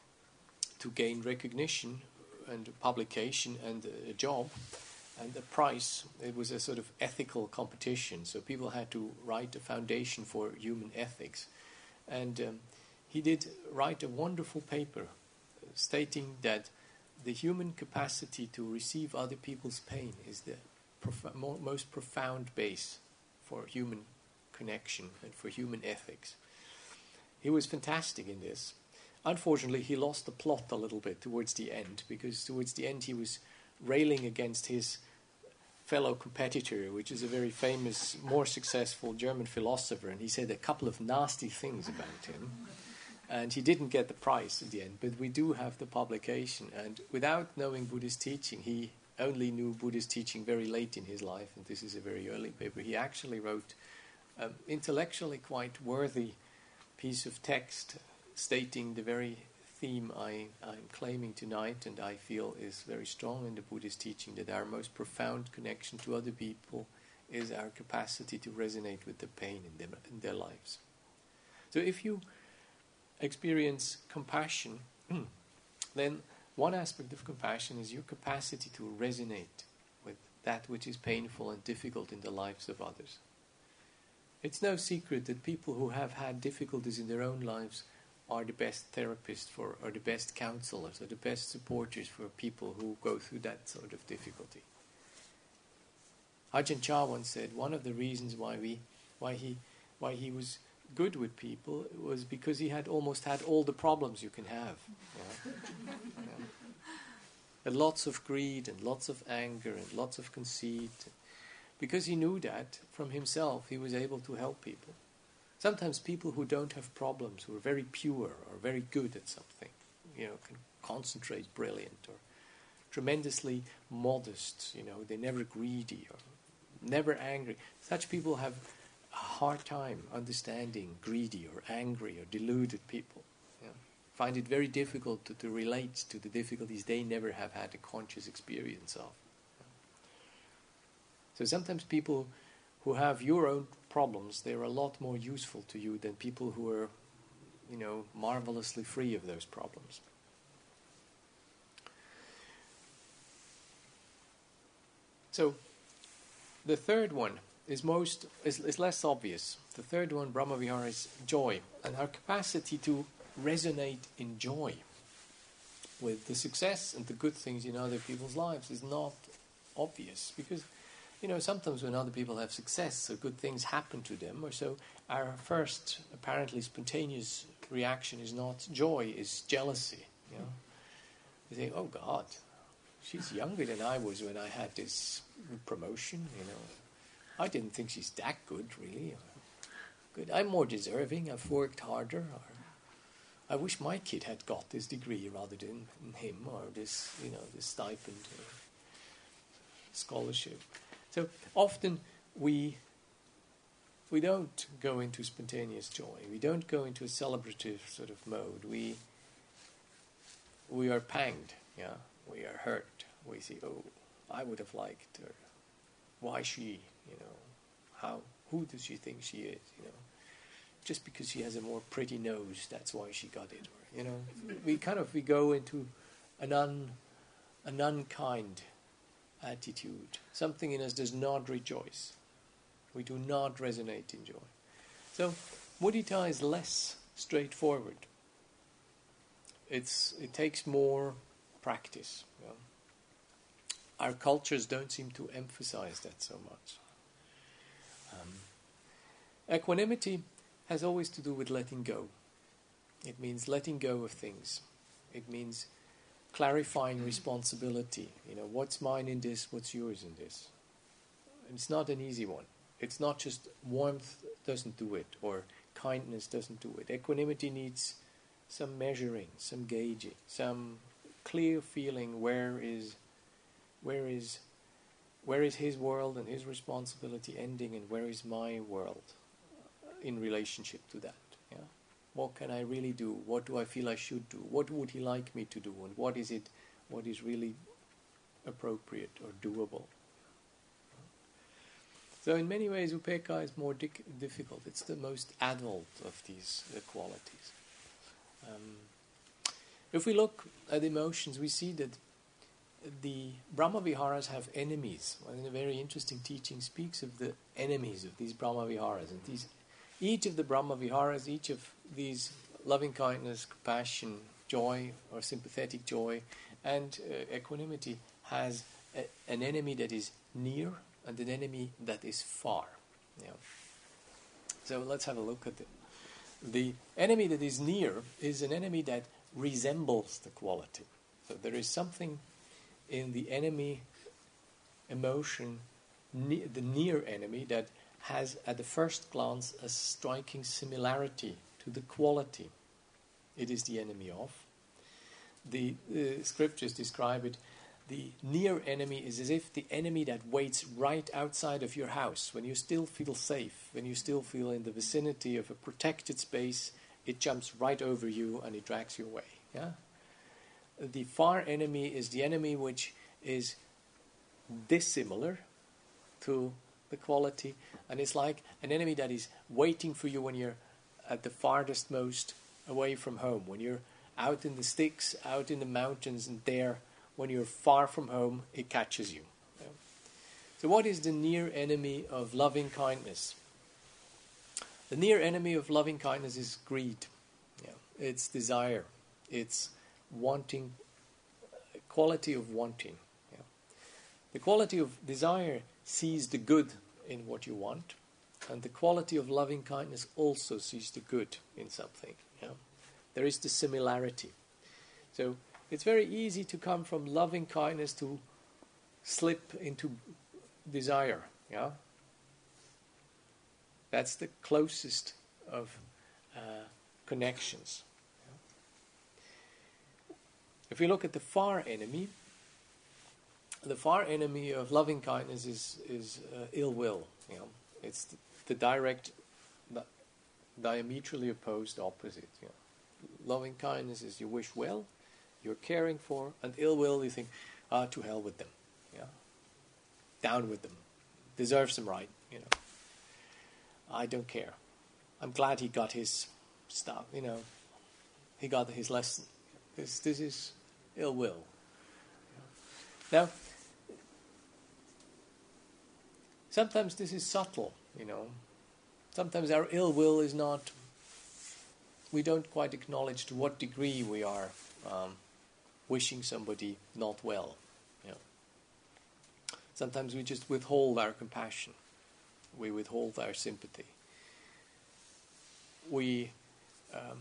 Speaker 1: to gain recognition and publication and a job and a prize. It was a sort of ethical competition, so people had to write a foundation for human ethics. And um, he did write a wonderful paper stating that the human capacity to receive other people's pain is the prof- mo- most profound base for human connection and for human ethics. He was fantastic in this. Unfortunately, he lost the plot a little bit towards the end, because towards the end he was railing against his fellow competitor, which is a very famous, more successful German philosopher, and he said a couple of nasty things about him. And he didn't get the prize in the end, but we do have the publication. And without knowing Buddhist teaching, he only knew Buddhist teaching very late in his life, and this is a very early paper. He actually wrote an intellectually quite worthy piece of text stating the very theme I, I'm claiming tonight, and I feel is very strong in the Buddhist teaching, that our most profound connection to other people is our capacity to resonate with the pain in their, in their lives. So if you experience compassion, then one aspect of compassion is your capacity to resonate with that which is painful and difficult in the lives of others. It's no secret that people who have had difficulties in their own lives are the best therapists for, or the best counselors, or the best supporters for people who go through that sort of difficulty. Ajahn Chah once said one of the reasons why we, why he, why he was good with people was because he had almost had all the problems you can have. Yeah? Yeah. And lots of greed and lots of anger and lots of conceit. Because he knew that from himself, he was able to help people. Sometimes people who don't have problems, who are very pure or very good at something, you know, can concentrate brilliant or tremendously modest, you know, they're never greedy or never angry. Such people have a hard time understanding greedy or angry or deluded people. You know, find it very difficult to, to relate to the difficulties they never have had a conscious experience of. So sometimes people who have your own problems, they're a lot more useful to you than people who are, you know, marvelously free of those problems. So the third one is most is, is less obvious. The third one, Brahmavihara, is joy, and our capacity to resonate in joy with the success and the good things in other people's lives is not obvious, because, you know, sometimes when other people have success or good things happen to them or so, our first apparently spontaneous reaction is not joy, is jealousy. You know, you think, oh God, she's younger than I was when I had this promotion. You know, I didn't think she's that good, really. Good, I'm more deserving. I've worked harder. Or I wish my kid had got this degree rather than him, or this, you know, this stipend or scholarship. So often we we don't go into spontaneous joy. We don't go into a celebrative sort of mode. We we are panged, yeah. We are hurt. We see, oh, I would have liked her. Why she? You know, how? Who does she think she is? You know, just because she has a more pretty nose, that's why she got it. Or, you know, we kind of we go into an un an unkind attitude. Something in us does not rejoice. We do not resonate in joy. So mudita is less straightforward. It's it takes more practice. You know. Our cultures don't seem to emphasize that so much. Um, equanimity has always to do with letting go. It means letting go of things. It means clarifying responsibility. You know, what's mine in this, what's yours in this. And it's not an easy one. It's not just warmth doesn't do it, or kindness doesn't do it. Equanimity needs some measuring, some gauging, some clear feeling where is where is where is his world and his responsibility ending, and where is my world in relationship to that. Yeah? What can I really do? What do I feel I should do? What would he like me to do? And what is it what is really appropriate or doable? So in many ways upekkha is more dic- difficult. It's the most adult of these uh, qualities. Um, if we look at emotions, we see that the Brahmaviharas have enemies. One a very interesting teaching speaks of the enemies of these Brahmaviharas. And these, each of the Brahmaviharas, each of these loving kindness, compassion, joy or sympathetic joy, and uh, equanimity has a, an enemy that is near and an enemy that is far. Yeah. So let's have a look at it. The enemy that is near is an enemy that resembles the quality. So there is something in the enemy emotion, ne- the near enemy, that has at the first glance a striking similarity to the quality it is the enemy of. The uh, scriptures describe it. The near enemy is as if the enemy that waits right outside of your house, when you still feel safe, when you still feel in the vicinity of a protected space, it jumps right over you and it drags you away. Yeah? The far enemy is the enemy which is dissimilar to the quality, and it's like an enemy that is waiting for you when you're at the farthest most away from home, when you're out in the sticks, out in the mountains, and there, when you're far from home, it catches you. Yeah. So what is the near enemy of loving kindness? The near enemy of loving kindness is greed. Yeah. It's desire. It's wanting, quality of wanting. Yeah. The quality of desire sees the good in what you want, and the quality of loving kindness also sees the good in something. Yeah. There is the similarity. So it's very easy to come from loving kindness to slip into desire. Yeah, that's the closest of uh, connections. Yeah? If we look at the far enemy, the far enemy of loving kindness is is uh, ill will. You know, it's the, the direct, the diametrically opposed opposite. You know? Loving kindness is you wish well, you're caring for, and ill will, you think, ah, to hell with them, yeah, down with them, deserves some right, you know. I don't care. I'm glad he got his stuff, you know. He got his lesson. This, this is ill will. Now, sometimes this is subtle, you know. Sometimes our ill will is not. We don't quite acknowledge to what degree we are. Um, wishing somebody not well. You know. Sometimes we just withhold our compassion. We withhold our sympathy. We um,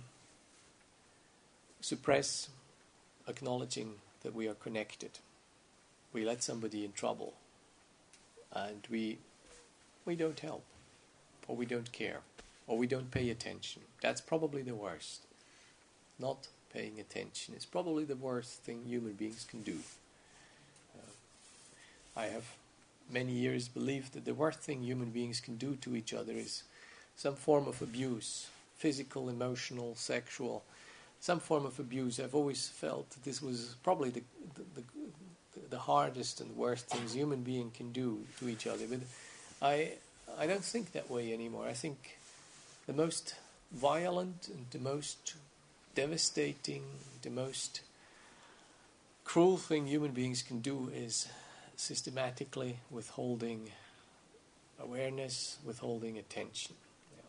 Speaker 1: suppress acknowledging that we are connected. We let somebody in trouble, and we we don't help, or we don't care, or we don't pay attention. That's probably the worst. Not paying attention is probably the worst thing human beings can do. Uh, I have many years believed that the worst thing human beings can do to each other is some form of abuse, physical, emotional, sexual, some form of abuse. I've always felt that this was probably the the, the, the hardest and worst things human being can do to each other. But I I don't think that way anymore. I think the most violent and the most devastating, the most cruel thing human beings can do is systematically withholding awareness, withholding attention. Yeah.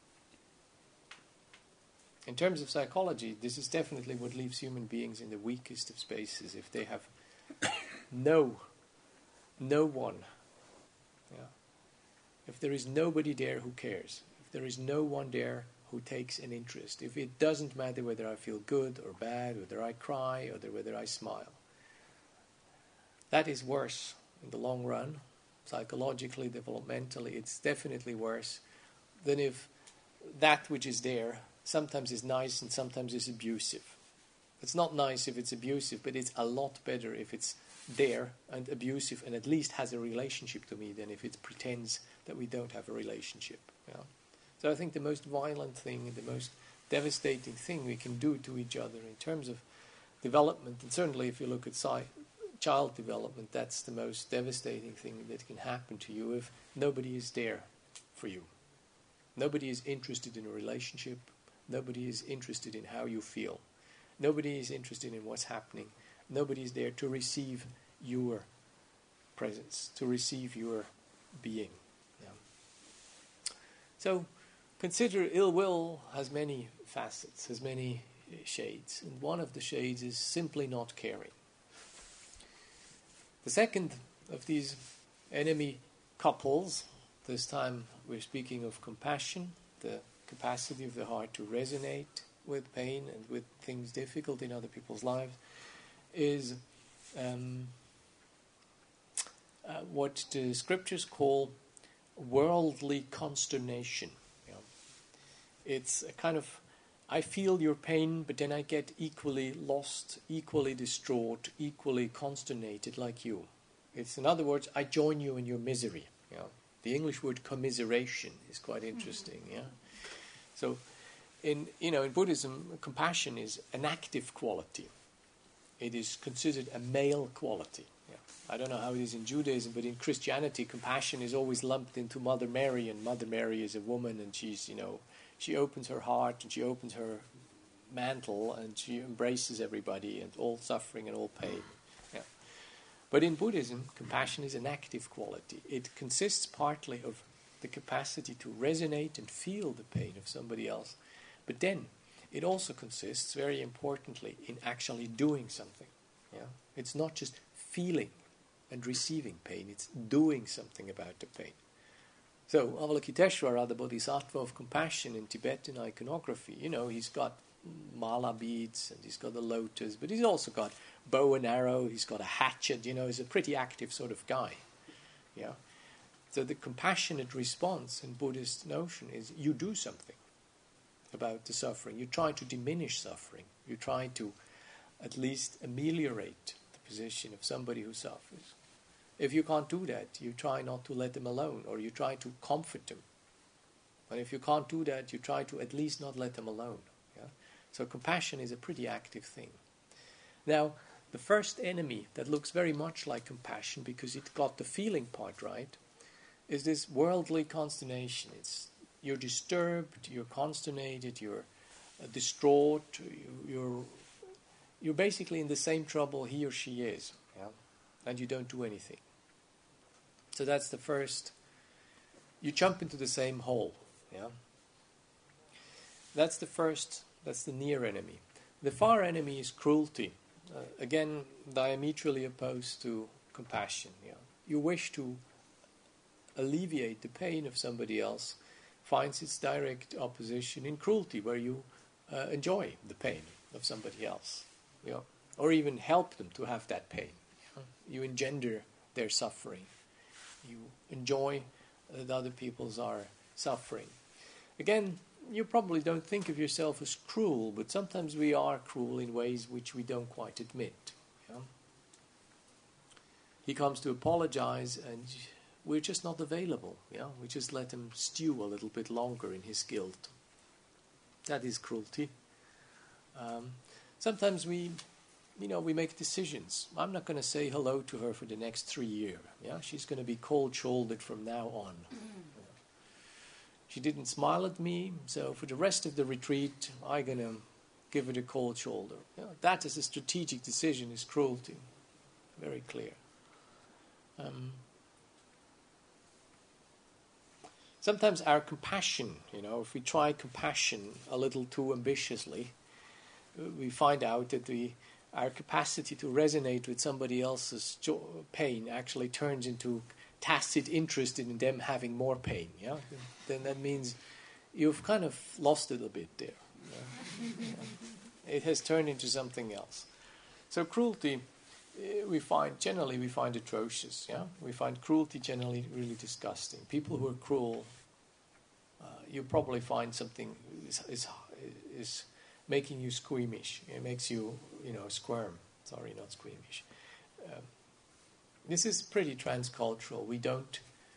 Speaker 1: In terms of psychology, this is definitely what leaves human beings in the weakest of spaces. If they have no, no one, yeah. If there is nobody there who cares, if there is no one there who takes an interest, if it doesn't matter whether I feel good or bad, whether I cry or whether I smile, that is worse in the long run, psychologically, developmentally, it's definitely worse than if that which is there sometimes is nice and sometimes is abusive. It's not nice if it's abusive, but it's a lot better if it's there and abusive and at least has a relationship to me than if it pretends that we don't have a relationship. You know? So I think the most violent thing and the most devastating thing we can do to each other in terms of development, and certainly if you look at si- child development, that's the most devastating thing that can happen to you if nobody is there for you. Nobody is interested in a relationship. Nobody is interested in how you feel. Nobody is interested in what's happening. Nobody is there to receive your presence, to receive your being. Yeah. So, consider ill will has many facets, has many shades. And one of the shades is simply not caring. The second of these enemy couples, this time we're speaking of compassion, the capacity of the heart to resonate with pain and with things difficult in other people's lives, is um, uh, what the scriptures call worldly consternation. You know, it's a kind of, I feel your pain, but then I get equally lost, equally distraught, equally consternated like you. It's, in other words, I join you in your misery. You know. The English word commiseration is quite interesting. Yeah. So, in you know, in Buddhism, compassion is an active quality. It is considered a male quality. Yeah. I don't know how it is in Judaism, but in Christianity, compassion is always lumped into Mother Mary, and Mother Mary is a woman, and she's, you know, she opens her heart and she opens her mantle and she embraces everybody and all suffering and all pain. Yeah. But in Buddhism, compassion is an active quality. It consists partly of the capacity to resonate and feel the pain of somebody else, but then it also consists, very importantly, in actually doing something. Yeah? It's not just feeling and receiving pain, it's doing something about the pain. So, Avalokiteshvara, the Bodhisattva of compassion in Tibetan iconography, you know, he's got mala beads and he's got the lotus, but he's also got bow and arrow, he's got a hatchet, you know, he's a pretty active sort of guy. Yeah. So the compassionate response in Buddhist notion is you do something about the suffering. You try to diminish suffering. You try to at least ameliorate the position of somebody who suffers. If you can't do that, you try not to let them alone, or you try to comfort them. And if you can't do that, you try to at least not let them alone. Yeah? So compassion is a pretty active thing. Now, the first enemy that looks very much like compassion, because it got the feeling part right, is this worldly consternation. It's you're disturbed, you're consternated, you're uh, distraught, you, you're you're basically in the same trouble he or she is, yeah? And you don't do anything. So that's the first. You jump into the same hole, yeah. That's the first. That's the near enemy. The far enemy is cruelty. Uh, again, diametrically opposed to compassion. Yeah, you wish to alleviate the pain of somebody else, finds its direct opposition in cruelty, where you uh, enjoy the pain of somebody else, you know, or even help them to have that pain. You know? You engender their suffering. You enjoy uh, that other people's are suffering. Again, you probably don't think of yourself as cruel, but sometimes we are cruel in ways which we don't quite admit. You know? He comes to apologize and we're just not available. Yeah? We just let him stew a little bit longer in his guilt. That is cruelty. Um, sometimes we, you know, we make decisions. I'm not going to say hello to her for the next three years. Yeah? She's going to be cold-shouldered from now on. She didn't smile at me, so for the rest of the retreat, I'm going to give her the cold shoulder. You know, that is a strategic decision, is cruelty. Very clear. Um, sometimes our compassion, you know, if we try compassion a little too ambitiously, we find out that we, our capacity to resonate with somebody else's jo- pain actually turns into tacit interest in them having more pain, yeah? Then that means you've kind of lost it a bit there. Yeah? Yeah. It has turned into something else. So cruelty uh, we find, generally we find atrocious, yeah? We find cruelty generally really disgusting. People who are cruel, uh, you probably find something is, is, is making you squeamish. It makes you, you know, squirm. Sorry, not squeamish. Um, this is pretty transcultural. We don't,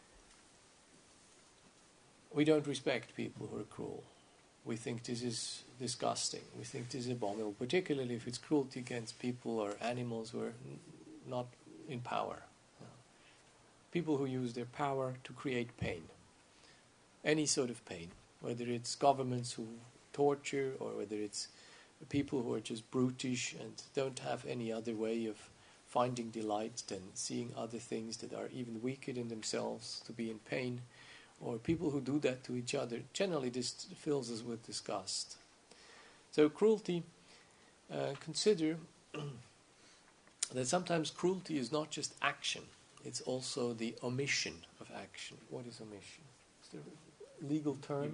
Speaker 1: we don't respect people who are cruel. We think this is disgusting. We think this is abominable, particularly if it's cruelty against people or animals who are n- not in power. You know. People who use their power to create pain. Any sort of pain, whether it's governments who torture or whether it's people who are just brutish and don't have any other way of finding delight than seeing other things that are even weaker than themselves to be in pain, or people who do that to each other. Generally this fills us with disgust. So cruelty, uh, consider that sometimes cruelty is not just action, it's also the omission of action. What is omission? Is there a legal term?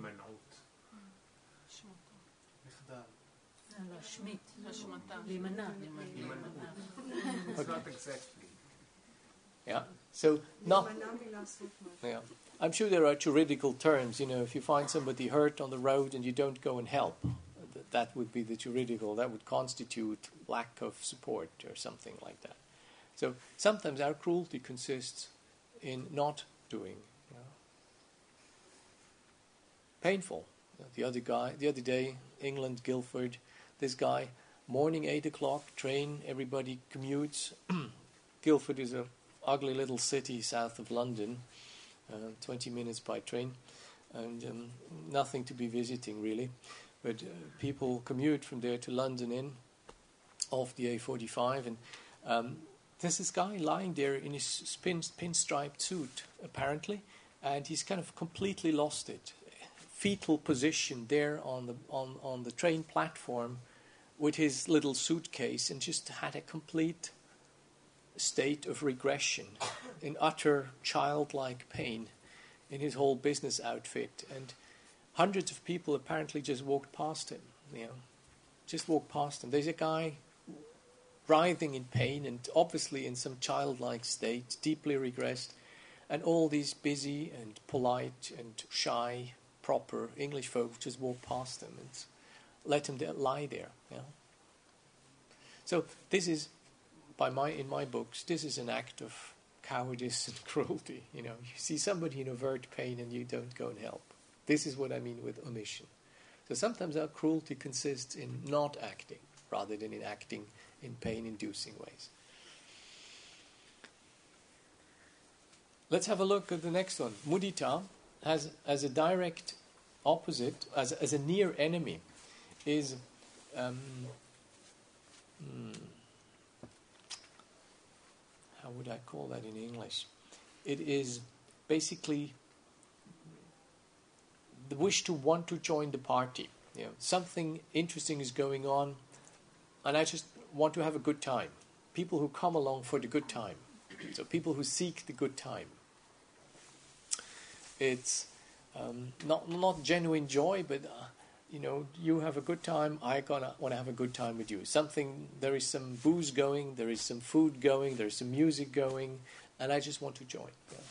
Speaker 3: לא, שמית.
Speaker 4: השמטה.
Speaker 3: להימנע.
Speaker 5: It's not exactly.
Speaker 1: Yeah. So not.
Speaker 2: להימנע מלעשות משהו.
Speaker 1: Yeah. I'm sure there are juridical terms. You know, if you find somebody hurt on the road and you don't go and help, th- that would be the juridical. That would constitute lack of support or something like that. So sometimes our cruelty consists in not doing. You know. Painful. You know, the other guy, the other day, England, Guildford. This guy, morning eight o'clock, train. Everybody commutes. Guildford is a ugly little city south of London. Uh, twenty minutes by train, and um, nothing to be visiting really. But uh, people commute from there to London in, off the A forty-five, and um, there's this guy lying there in his spin, pinstriped suit, apparently, and he's kind of completely lost it. Fetal position there on the on, on the train platform with his little suitcase, and just had a complete state of regression, in utter childlike pain in his whole business outfit, and hundreds of people apparently just walked past him, you know, just walked past him. There's a guy writhing in pain and obviously in some childlike state, deeply regressed, and all these busy and polite and shy, proper English folk just walk past him and let him there, lie there, you know. So this is, by my in my books, this is an act of cowardice and cruelty. You know, you see somebody in overt pain and you don't go and help. This is what I mean with omission. So sometimes our cruelty consists in not acting rather than in acting in pain-inducing ways. Let's have a look at the next one. Mudita has as a direct opposite, as as a near enemy, is. Um, hmm, How would I call that in English? It is basically the wish to want to join the party. You know, something interesting is going on, and I just want to have a good time. People who come along for the good time. So people who seek the good time. It's um, not not genuine joy, but uh, you know, you have a good time, I gonna want to have a good time with you. Something, there is some booze going, there is some food going, there is some music going, and I just want to join. Yeah.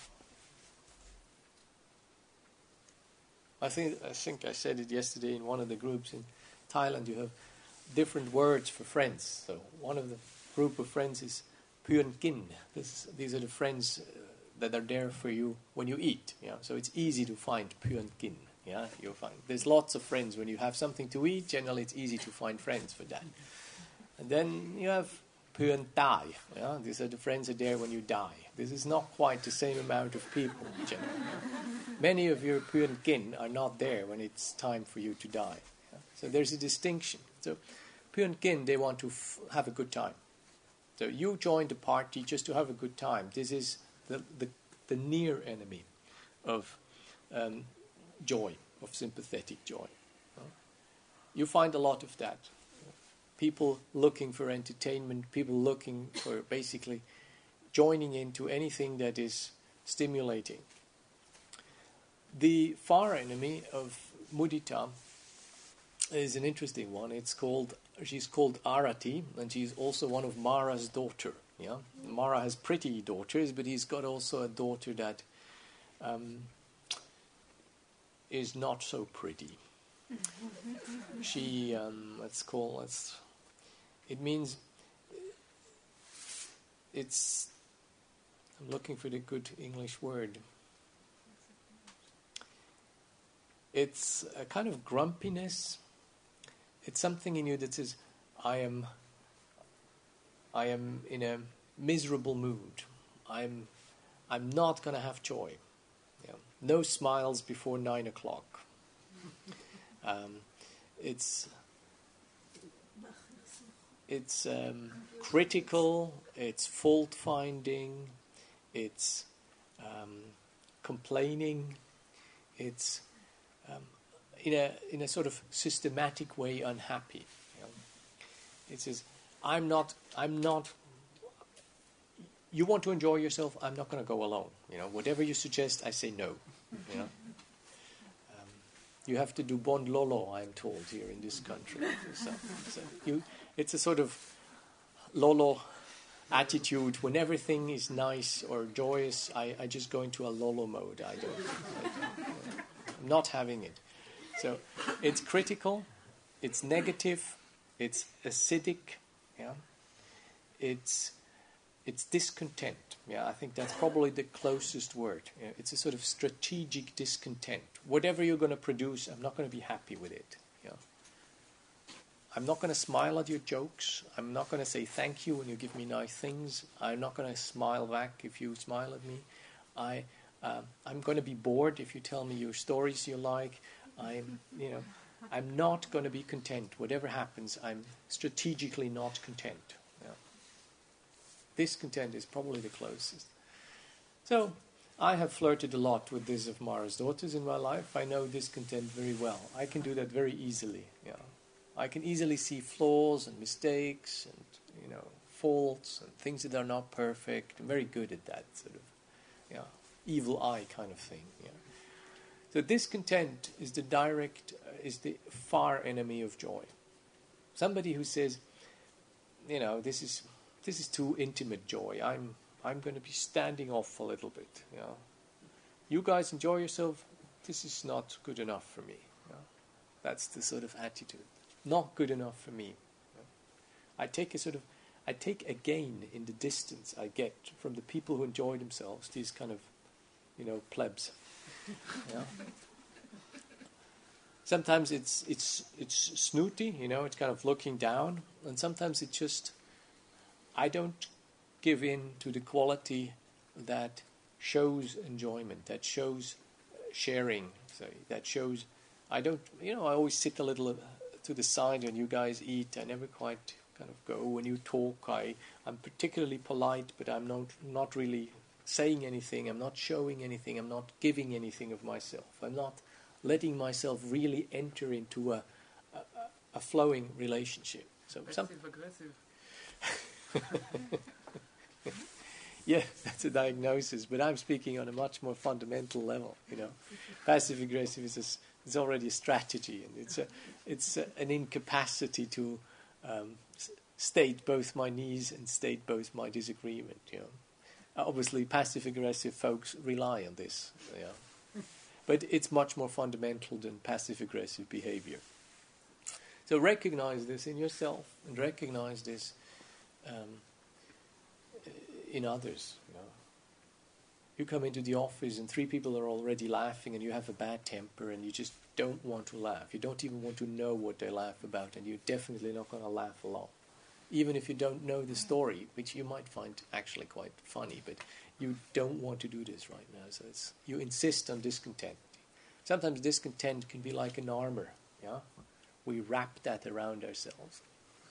Speaker 1: I think I think I said it yesterday in one of the groups in Thailand. You have different words for friends. So one of the group of friends is Pyön Kin. This, these are the friends uh, that are there for you when you eat. Yeah. So it's easy to find Pyön Kin. Yeah, you'll find there's lots of friends when you have something to eat. Generally, it's easy to find friends for that. And then you have Pyön Tai. Yeah, these are the friends that are there when you die. This is not quite the same amount of people. Generally, many of your Pyön Kin are not there when it's time for you to die. Yeah? So there's a distinction. So Pyön Kin, they want to f- have a good time. So you join the party just to have a good time. This is the the, the near enemy of. Um, joy, of sympathetic joy. You find a lot of that. People looking for entertainment, people looking for basically joining into anything that is stimulating. The far enemy of mudita is an interesting one. It's called, she's called Arati, and she's also one of Mara's daughter. Yeah, Mara has pretty daughters, but he's got also a daughter that um, is not so pretty. She, um, let's call let's. It means it's. I'm looking for the good English word. It's a kind of grumpiness. It's something in you that says, I am I am in a miserable mood. I'm I'm not going to have joy. Yeah. No smiles before nine o'clock. Um, it's it's um, critical. It's fault finding. It's um, complaining. It's um, in a in a sort of systematic way unhappy. You know? It says, I'm not, I'm not, you want to enjoy yourself, I'm not going to go alone. You know, whatever you suggest, I say no. You know, um, you have to do bon lolo, I'm told, here in this country. So, so you, it's a sort of lolo attitude. When everything is nice or joyous, I, I just go into a lolo mode. I don't, I don't I'm not having it. So it's critical, it's negative, it's acidic. Yeah, it's it's discontent. Yeah, I think that's probably the closest word. Yeah, it's a sort of strategic discontent. Whatever you're going to produce, I'm not going to be happy with it. Yeah, I'm not going to smile at your jokes. I'm not going to say thank you when you give me nice things. I'm not going to smile back if you smile at me. I uh, I'm going to be bored if you tell me your stories you like. I'm you know. I'm not going to be content. Whatever happens, I'm strategically not content. Yeah. Discontent is probably the closest. So, I have flirted a lot with this of Mara's daughters in my life. I know discontent very well. I can do that very easily. Yeah. I can easily see flaws and mistakes and, you know, faults and things that are not perfect. I'm very good at that sort of, yeah, evil eye kind of thing. Yeah. So discontent is the direct, uh, is the far enemy of joy. Somebody who says, you know, this is this is too intimate joy. I'm I'm going to be standing off a little bit. You know, you guys enjoy yourself. This is not good enough for me. You know? That's the sort of attitude. Not good enough for me. You know? I take a sort of, I take a gain in the distance I get from the people who enjoy themselves. These kind of, you know, plebs. Yeah. Sometimes it's it's it's snooty, you know, it's kind of looking down, and sometimes it's just I don't give in to the quality that shows enjoyment, that shows sharing, say, that shows I don't, you know, I always sit a little to the side when you guys eat. I never quite kind of go when you talk. I I'm particularly polite, but I'm not not really saying anything, I'm not showing anything, I'm not giving anything of myself. I'm not letting myself really enter into a a, a flowing relationship. So
Speaker 5: Passive aggressive.
Speaker 1: Yeah, that's a diagnosis, but I'm speaking on a much more fundamental level. You know, passive aggressive is a, is already a strategy, and it's a it's a, an incapacity to um, s- state both my needs and state both my disagreement. You know. Obviously, passive-aggressive folks rely on this, yeah. But it's much more fundamental than passive-aggressive behavior. So recognize this in yourself and recognize this um, in others. You know. You come into the office and three people are already laughing and you have a bad temper and you just don't want to laugh. You don't even want to know what they laugh about, and you're definitely not going to laugh along. Even if you don't know the story, which you might find actually quite funny, but you don't want to do this right now. So it's, you insist on discontent. Sometimes discontent can be like an armor. Yeah, we wrap that around ourselves.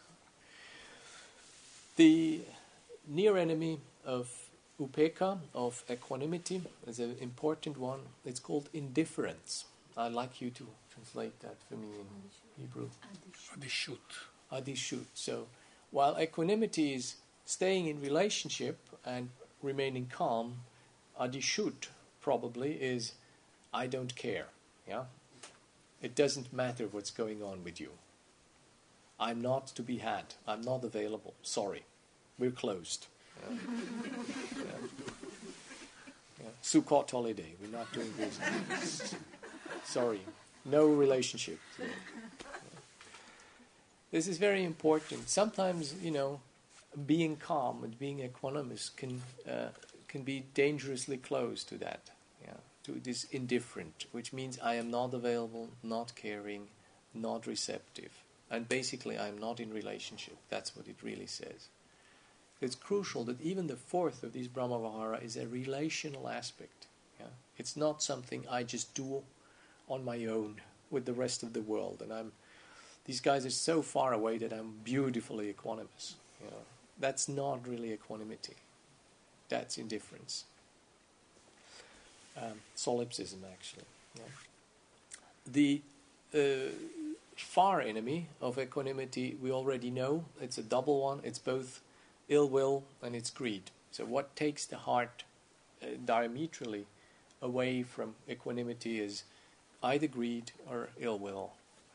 Speaker 1: The near enemy of upekkha, of equanimity, is an important one. It's called indifference. I'd like you to translate that for me in Hebrew.
Speaker 5: Adishut.
Speaker 1: Adishut. So, while equanimity is staying in relationship and remaining calm, adishut probably is I don't care. Yeah, it doesn't matter what's going on with you. I'm not to be had. I'm not available. Sorry, we're closed. Yeah. Yeah. Yeah. Sukkot holiday. We're not doing this. Sorry. No relationship. Yeah. This is very important. Sometimes, you know, being calm and being equanimous can uh, can be dangerously close to that. Yeah. To this indifferent, which means I am not available, not caring, not receptive. And basically I am not in relationship. That's what it really says. It's crucial that even the fourth of these Brahmavihara is a relational aspect. Yeah? It's not something I just do on my own with the rest of the world. And I'm these guys are so far away that I'm beautifully equanimous. You know? That's not really equanimity. That's indifference. Um, solipsism, actually. Yeah. The uh, far enemy of equanimity, we already know. It's a double one. It's both ill will and it's greed. So what takes the heart uh, diametrically away from equanimity is either greed or ill will.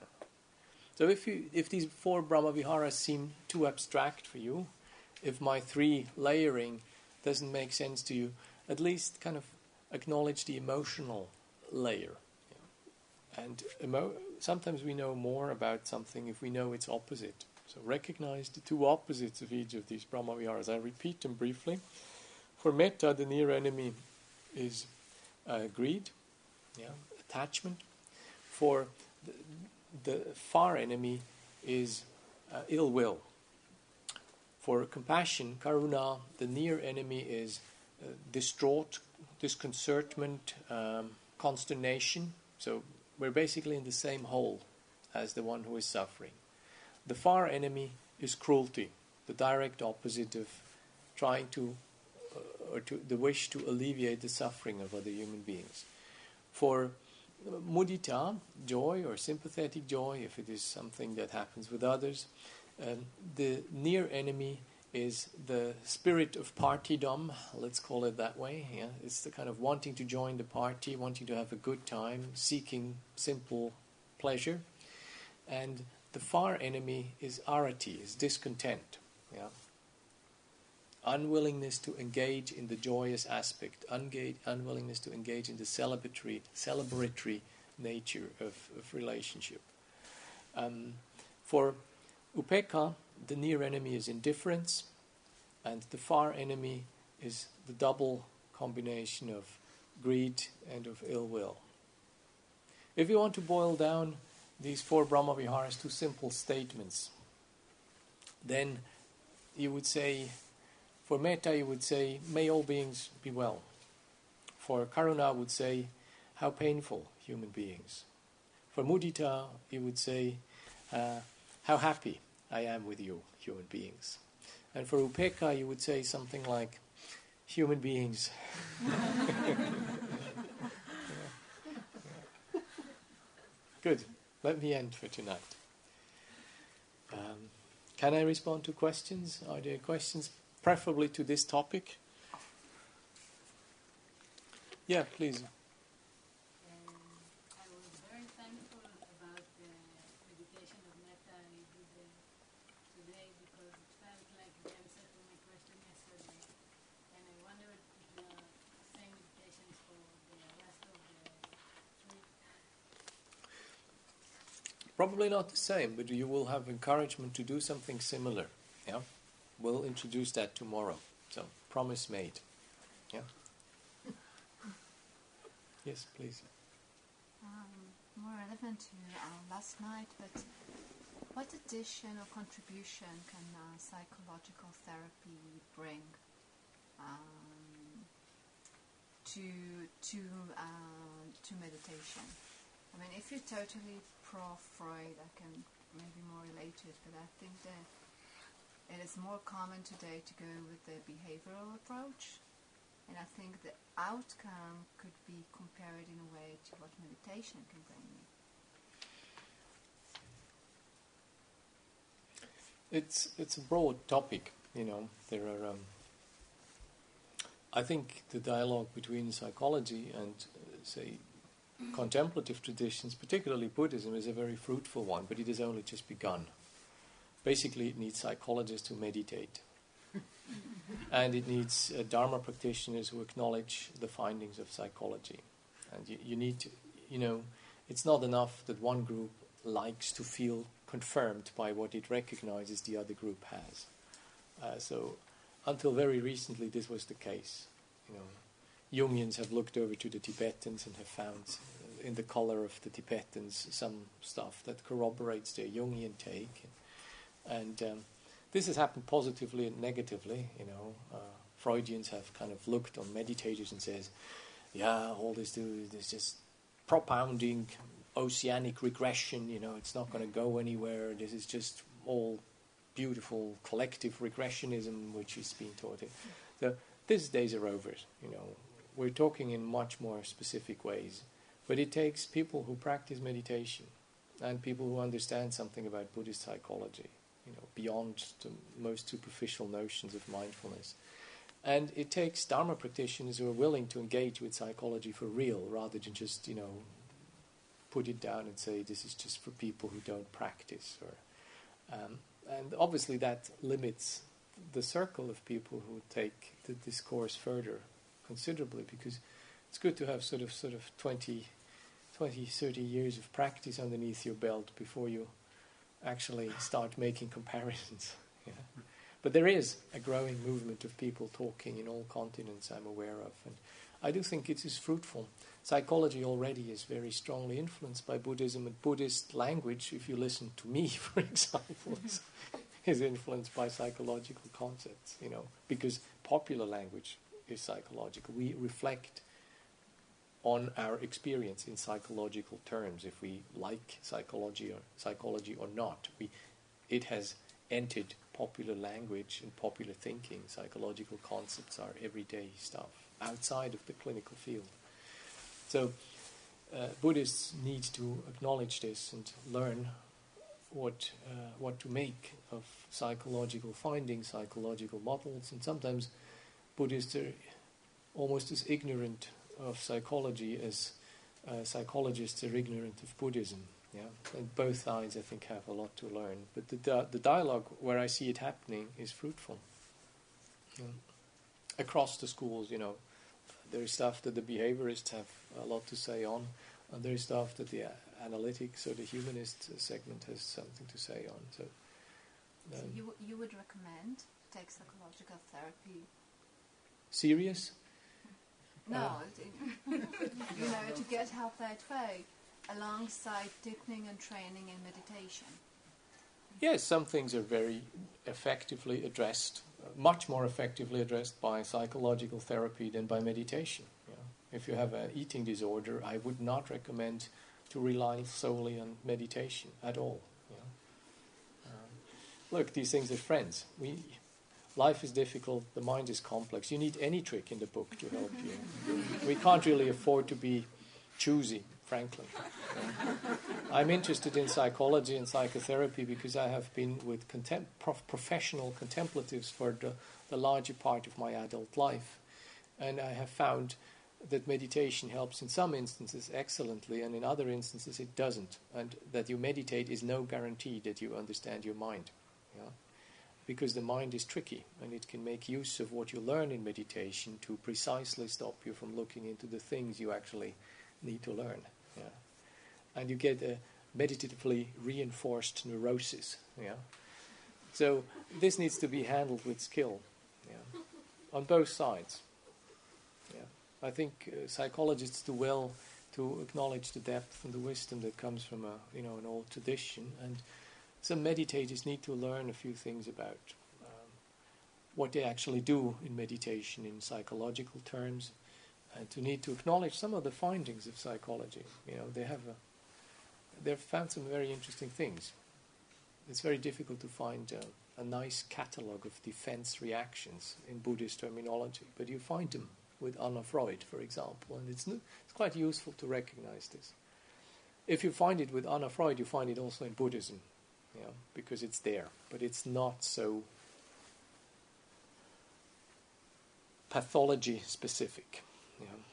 Speaker 1: So if you, if these four Brahmaviharas seem too abstract for you, if my three layering doesn't make sense to you, at least kind of acknowledge the emotional layer. And emo- sometimes we know more about something if we know its opposite. So recognize the two opposites of each of these Brahmaviharas. I repeat them briefly. For metta, the near enemy is uh, greed, yeah, attachment. For the, the far enemy is uh, ill will. For compassion, karuna, the near enemy is uh, distraught, disconcertment, um, consternation. So we're basically in the same hole as the one who is suffering. The far enemy is cruelty, the direct opposite of trying to, uh, or to the wish to alleviate the suffering of other human beings. For mudita, joy or sympathetic joy, if it is something that happens with others, um, the near enemy is the spirit of partydom, let's call it that way. Yeah? It's the kind of wanting to join the party, wanting to have a good time, seeking simple pleasure. And the far enemy is arati, is discontent. Yeah? Unwillingness to engage in the joyous aspect, ungage, unwillingness to engage in the celebratory, celebratory nature of, of relationship. Um, for upekkha, the near enemy is indifference, and the far enemy is the double combination of greed and of ill will. If you want to boil down these four Brahmaviharas to simple statements, then you would say, for metta you would say, may all beings be well. For karuna would say, how painful human beings. For mudita you would say, uh, how happy I am with you, human beings. And for upekkha you would say something like, human beings. Good. Let me end for tonight. Um, can I respond to questions? Are there questions, preferably to this topic? Yeah, please.
Speaker 4: Um, I was very thankful about the meditation of metta you did uh, today because it felt like the answer to my question yesterday. And I wondered if the same meditation is for the rest of the trip.
Speaker 1: Probably not the same, but you will have encouragement to do something similar. Yeah, we'll introduce that tomorrow. So, promise made. Yeah. Yes, please.
Speaker 2: Um, more relevant to uh, last night, but what addition or contribution can uh, psychological therapy bring um, to to uh, to meditation? I mean, if you're totally pro Freud, I can maybe more relate to it, but I think that it is more common today to go with the behavioral approach. And I think the outcome could be compared in a way to what meditation can bring me.
Speaker 1: It's it's a broad topic, you know. There are, um, I think, the dialogue between psychology and, uh, say, contemplative traditions, particularly Buddhism, is a very fruitful one, but it has only just begun. Basically, it needs psychologists to meditate. and it needs uh, Dharma practitioners who acknowledge the findings of psychology. And you, you need to, you know, it's not enough that one group likes to feel confirmed by what it recognizes the other group has. Uh, so until very recently this was the case. You know, Jungians have looked over to the Tibetans and have found uh, in the color of the Tibetans some stuff that corroborates their Jungian take. And um, this has happened positively and negatively. You know, uh, Freudians have kind of looked on meditators and says, yeah, all this do is just propounding oceanic regression, you know, it's not going to go anywhere. This is just all beautiful collective regressionism which is being taught here. So these days are over, you know. We're talking in much more specific ways. But it takes people who practice meditation and people who understand something about Buddhist psychology, you know, beyond the most superficial notions of mindfulness. And it takes Dharma practitioners who are willing to engage with psychology for real rather than just, you know, put it down and say this is just for people who don't practice. Or, um, and obviously that limits the circle of people who take the discourse further considerably, because it's good to have sort of sort of twenty, twenty, thirty years of practice underneath your belt before you actually start making comparisons. Yeah. But there is a growing movement of people talking in all continents I'm aware of, and I do think it is fruitful. Psychology already is very strongly influenced by Buddhism, and Buddhist language, if you listen to me, for example, is, is influenced by psychological concepts, you know, because popular language is psychological. We reflect on our experience in psychological terms, if we like psychology or psychology or not. We, it has entered popular language and popular thinking. Psychological concepts are everyday stuff outside of the clinical field. So uh, Buddhists need to acknowledge this and learn what uh, what to make of psychological findings, psychological models. And sometimes Buddhists are almost as ignorant of psychology as uh, psychologists are ignorant of Buddhism. Yeah, and both sides, I think, have a lot to learn. But the di- the dialogue where I see it happening is fruitful. Yeah. Across the schools, you know, there is stuff that the behaviorists have a lot to say on, and there is stuff that the uh, analytics or the humanist segment has something to say on. So, um,
Speaker 2: so you you would recommend to take psychological therapy?
Speaker 1: Serious?
Speaker 2: No,
Speaker 1: Uh,
Speaker 2: it, you know, to get help that way, alongside deepening and training in meditation.
Speaker 1: Yes, some things are very effectively addressed, uh, much more effectively addressed by psychological therapy than by meditation. You know, if you have an eating disorder, I would not recommend to rely solely on meditation at all. You know. um, look, these things are friends. We, life is difficult, the mind is complex. You need any trick in the book to help you. We can't really afford to be choosy, frankly. I'm interested in psychology and psychotherapy because I have been with contem- prof- professional contemplatives for the, the larger part of my adult life. And I have found that meditation helps in some instances excellently, and in other instances it doesn't. And that you meditate is no guarantee that you understand your mind. Yeah? Because the mind is tricky, and it can make use of what you learn in meditation to precisely stop you from looking into the things you actually need to learn. Yeah. And you get a meditatively reinforced neurosis. Yeah. So this needs to be handled with skill, yeah, on both sides. Yeah. I think uh, psychologists do well to acknowledge the depth and the wisdom that comes from a you know an old tradition, and some meditators need to learn a few things about um, what they actually do in meditation in psychological terms, and to need to acknowledge some of the findings of psychology. You know, they have a, they've found some very interesting things. It's very difficult to find a, a nice catalogue of defense reactions in Buddhist terminology, but you find them with Anna Freud, for example, and it's it's quite useful to recognize this. If you find it with Anna Freud, you find it also in Buddhism, you know, because it's there, but it's not so pathology specific. You know.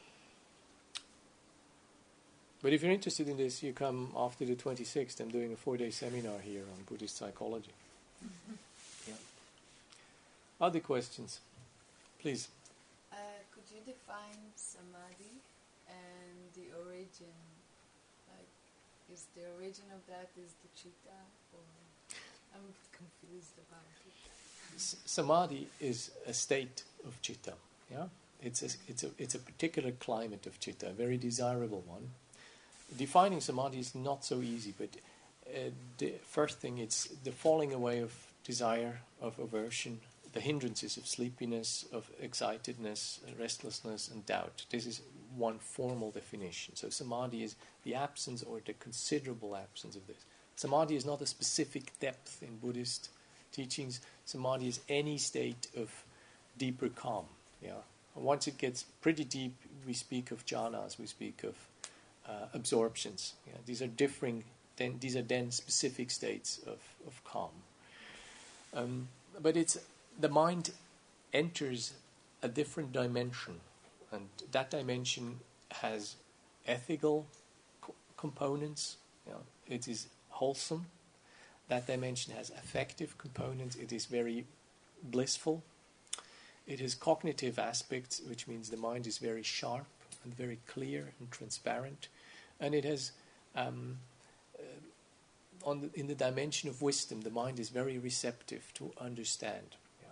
Speaker 1: But if you're interested in this, you come after the twenty-sixth. I'm doing a four-day seminar here on Buddhist psychology. Mm-hmm. Yeah. Other questions? Please.
Speaker 6: Uh, could you define samadhi and the origin? Like, is the origin of that is the chitta, or I'm confused about it.
Speaker 1: S- samadhi is a state of chitta. Yeah, it's a, it's a it's a particular climate of chitta, a very desirable one. Defining samadhi is not so easy, but uh, the first thing, it's the falling away of desire, of aversion, the hindrances of sleepiness, of excitedness, restlessness, and doubt. This is one formal definition. So samadhi is the absence or the considerable absence of this. Samadhi is not a specific depth in Buddhist teachings. Samadhi is any state of deeper calm. Yeah. And once it gets pretty deep, we speak of jhanas, we speak of uh, absorptions. Yeah. These are differing. Then these are then specific states of, of calm. Um, but it's the mind enters a different dimension, and that dimension has ethical co- components. You know, it is wholesome. That dimension has affective components. It is very blissful. It has cognitive aspects, which means the mind is very sharp and very clear and transparent. And it has, um, uh, on the, in the dimension of wisdom, the mind is very receptive to understand. Yeah.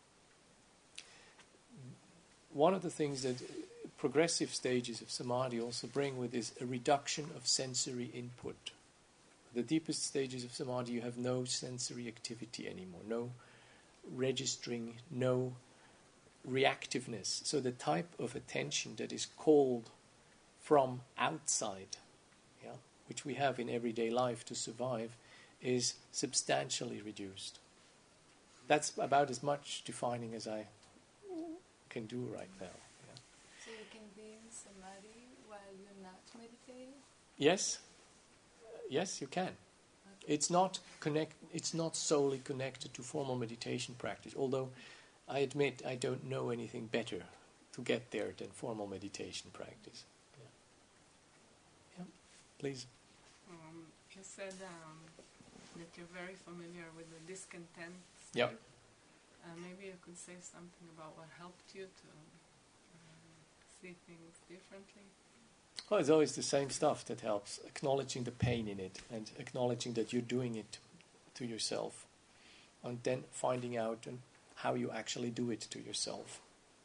Speaker 1: One of the things that progressive stages of samadhi also bring with is a reduction of sensory input. The deepest stages of samadhi, you have no sensory activity anymore, no registering, no reactiveness. So the type of attention that is called from outside, yeah, which we have in everyday life to survive, is substantially reduced. That's about as much defining as I can do right now. Yeah.
Speaker 6: So you can be in samadhi while you're not meditating?
Speaker 1: Yes. Yes, you can. It's not connect. It's not solely connected to formal meditation practice. Although, I admit I don't know anything better to get there than formal meditation practice. Yeah. Yeah. Please.
Speaker 7: Um, you said um, that you're very familiar with the discontent state.
Speaker 1: Yeah.
Speaker 7: Uh, maybe you could say something about what helped you to uh, see things differently.
Speaker 1: Well, it's always the same stuff that helps, acknowledging the pain in it and acknowledging that you're doing it to yourself, and then finding out and how you actually do it to yourself.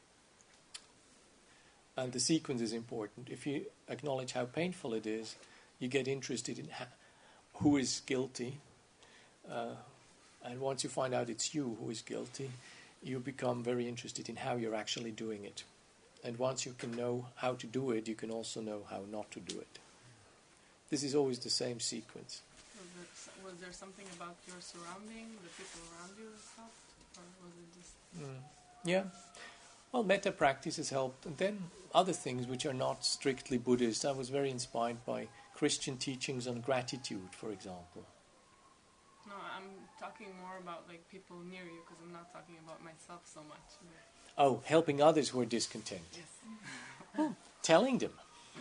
Speaker 1: And the sequence is important. If you acknowledge how painful it is, you get interested in ha- who is guilty, uh, and once you find out it's you who is guilty, you become very interested in how you're actually doing it. And once you can know how to do it, you can also know how not to do it. This is always the same sequence.
Speaker 7: Was there, was there something about your surrounding, the people around you helped? Or was it just...
Speaker 1: Mm. Yeah. Well, metta practices helped. And then other things which are not strictly Buddhist. I was very inspired by Christian teachings on gratitude, for example.
Speaker 7: No, I'm talking more about like people near you, because I'm not talking about myself so much.
Speaker 1: Oh, helping others who are discontent.
Speaker 7: Yes.
Speaker 1: Oh, telling them.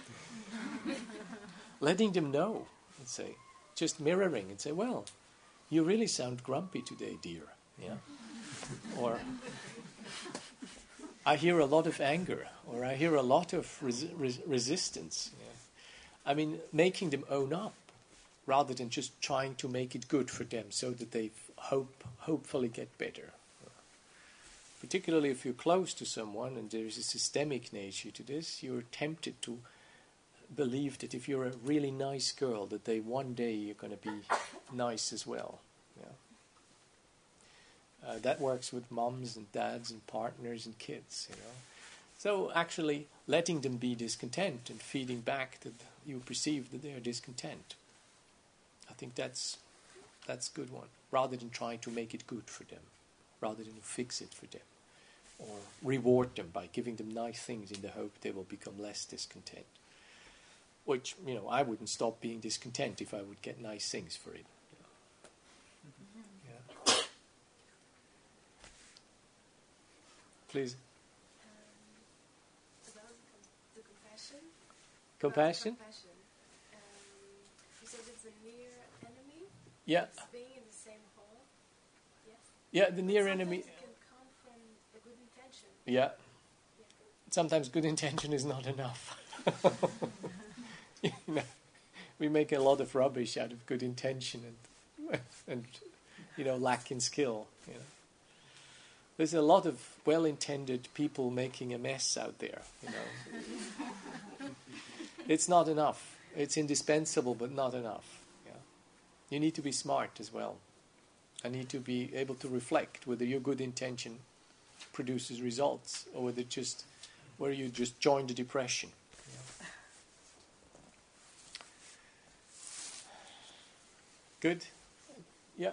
Speaker 1: Letting them know. And say, just mirroring and say, well, you really sound grumpy today, dear. Yeah. Or, I hear a lot of anger. Or I hear a lot of res- res- resistance. Yeah. I mean, making them own up, rather than just trying to make it good for them so that they hope, hopefully get better. Particularly if you're close to someone and there is a systemic nature to this, you're tempted to believe that if you're a really nice girl, that they one day you're going to be nice as well. Yeah. Uh, that works with mums and dads and partners and kids, you know. So actually letting them be discontent and feeding back that you perceive that they are discontent. I think that's that's a good one. Rather than trying to make it good for them. Rather than fix it for them, or reward them by giving them nice things in the hope they will become less discontent. Which, you know, I wouldn't stop being discontent if I would get nice things for it. Yeah. Please.
Speaker 8: Um, about the compassion.
Speaker 1: Compassion?
Speaker 8: About compassion. Um, you said it's a near enemy.
Speaker 1: Yeah.
Speaker 8: It's being in the same hole. Yes.
Speaker 1: Yeah, the near
Speaker 8: Sometimes
Speaker 1: enemy.
Speaker 8: it can come from a good intention.
Speaker 1: Yeah. Sometimes good intention is not enough. You know, we make a lot of rubbish out of good intention and, and you know, lack in skill. You know. There's a lot of well-intended people making a mess out there. You know, it's not enough. It's indispensable, but not enough. Yeah. You need to be smart as well. I need to be able to reflect whether your good intention produces results or whether just where you just join the depression. Yeah. Good? Yeah.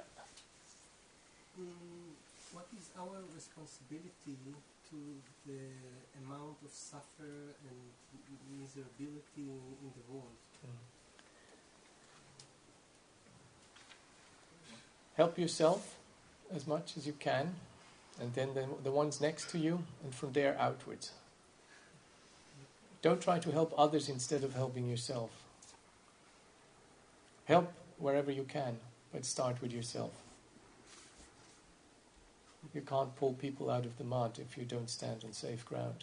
Speaker 9: Mm, what is our responsibility to the amount of suffer and miserability in the world?
Speaker 1: Mm. Help yourself as much as you can, and then the, the ones next to you, and from there outwards. Don't try to help others instead of helping yourself. Help wherever you can, but start with yourself. You can't pull people out of the mud if you don't stand on safe ground.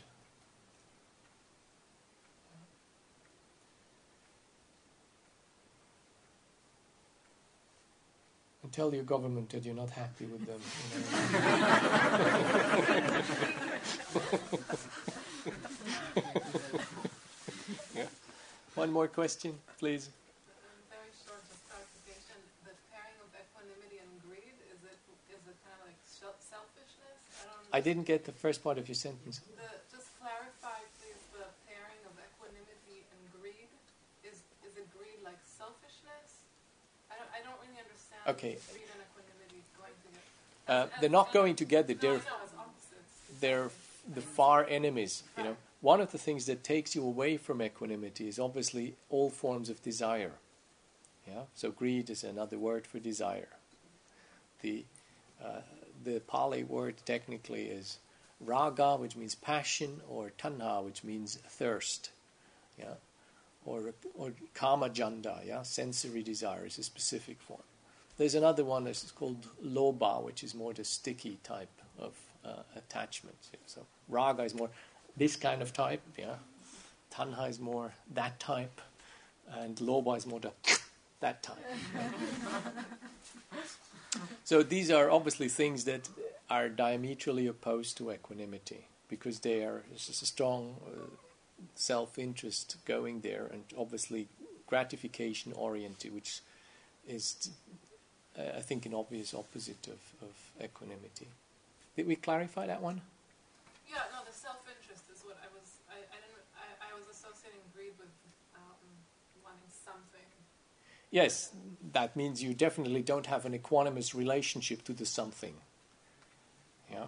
Speaker 1: And tell your government that you're not happy with them. You know. Yeah. One more question, please.
Speaker 7: Very short, just clarification. The pairing of equanimity and greed, is it is it kind of like selfishness? I don't.
Speaker 1: I didn't get the first part of your sentence.
Speaker 7: The, just clarify, please. The pairing of equanimity and greed, is is it greed like selfishness? I don't. I don't really understand.
Speaker 1: Okay.
Speaker 7: Greed and equanimity going together.
Speaker 1: Uh,
Speaker 7: As-
Speaker 1: they're
Speaker 7: as-
Speaker 1: not going together.
Speaker 7: No,
Speaker 1: They're
Speaker 7: I know, as opposites.
Speaker 1: they're the far enemies. You know, one of the things that takes you away from equanimity is obviously all forms of desire. Yeah. So greed is another word for desire. The uh, the Pali word technically is raga, which means passion, or tanha, which means thirst. Yeah. Or or kama janda. Yeah. Sensory desire is a specific form. There's another one that's called lobha, which is more the sticky type of uh, attachment. Yeah. So raga is more this kind of type, yeah. Tanha is more that type, and lobha is more the that type. So these are obviously things that are diametrically opposed to equanimity, because they are it's just a strong uh, self-interest going there, and obviously gratification-oriented, which is, uh, I think, an obvious opposite of, of equanimity. Did we clarify that one?
Speaker 7: Yeah, no, the self-interest is what I was. I, I didn't. I, I was associating greed with um, wanting something.
Speaker 1: Yes, that means you definitely don't have an equanimous relationship to the something. Yeah.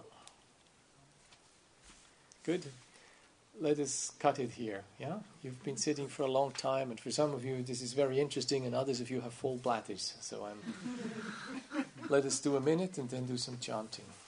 Speaker 1: Good. Let us cut it here. Yeah. You've been sitting for a long time, and for some of you this is very interesting, and others of you have full bladders. So I'm. Let us do a minute and then do some chanting.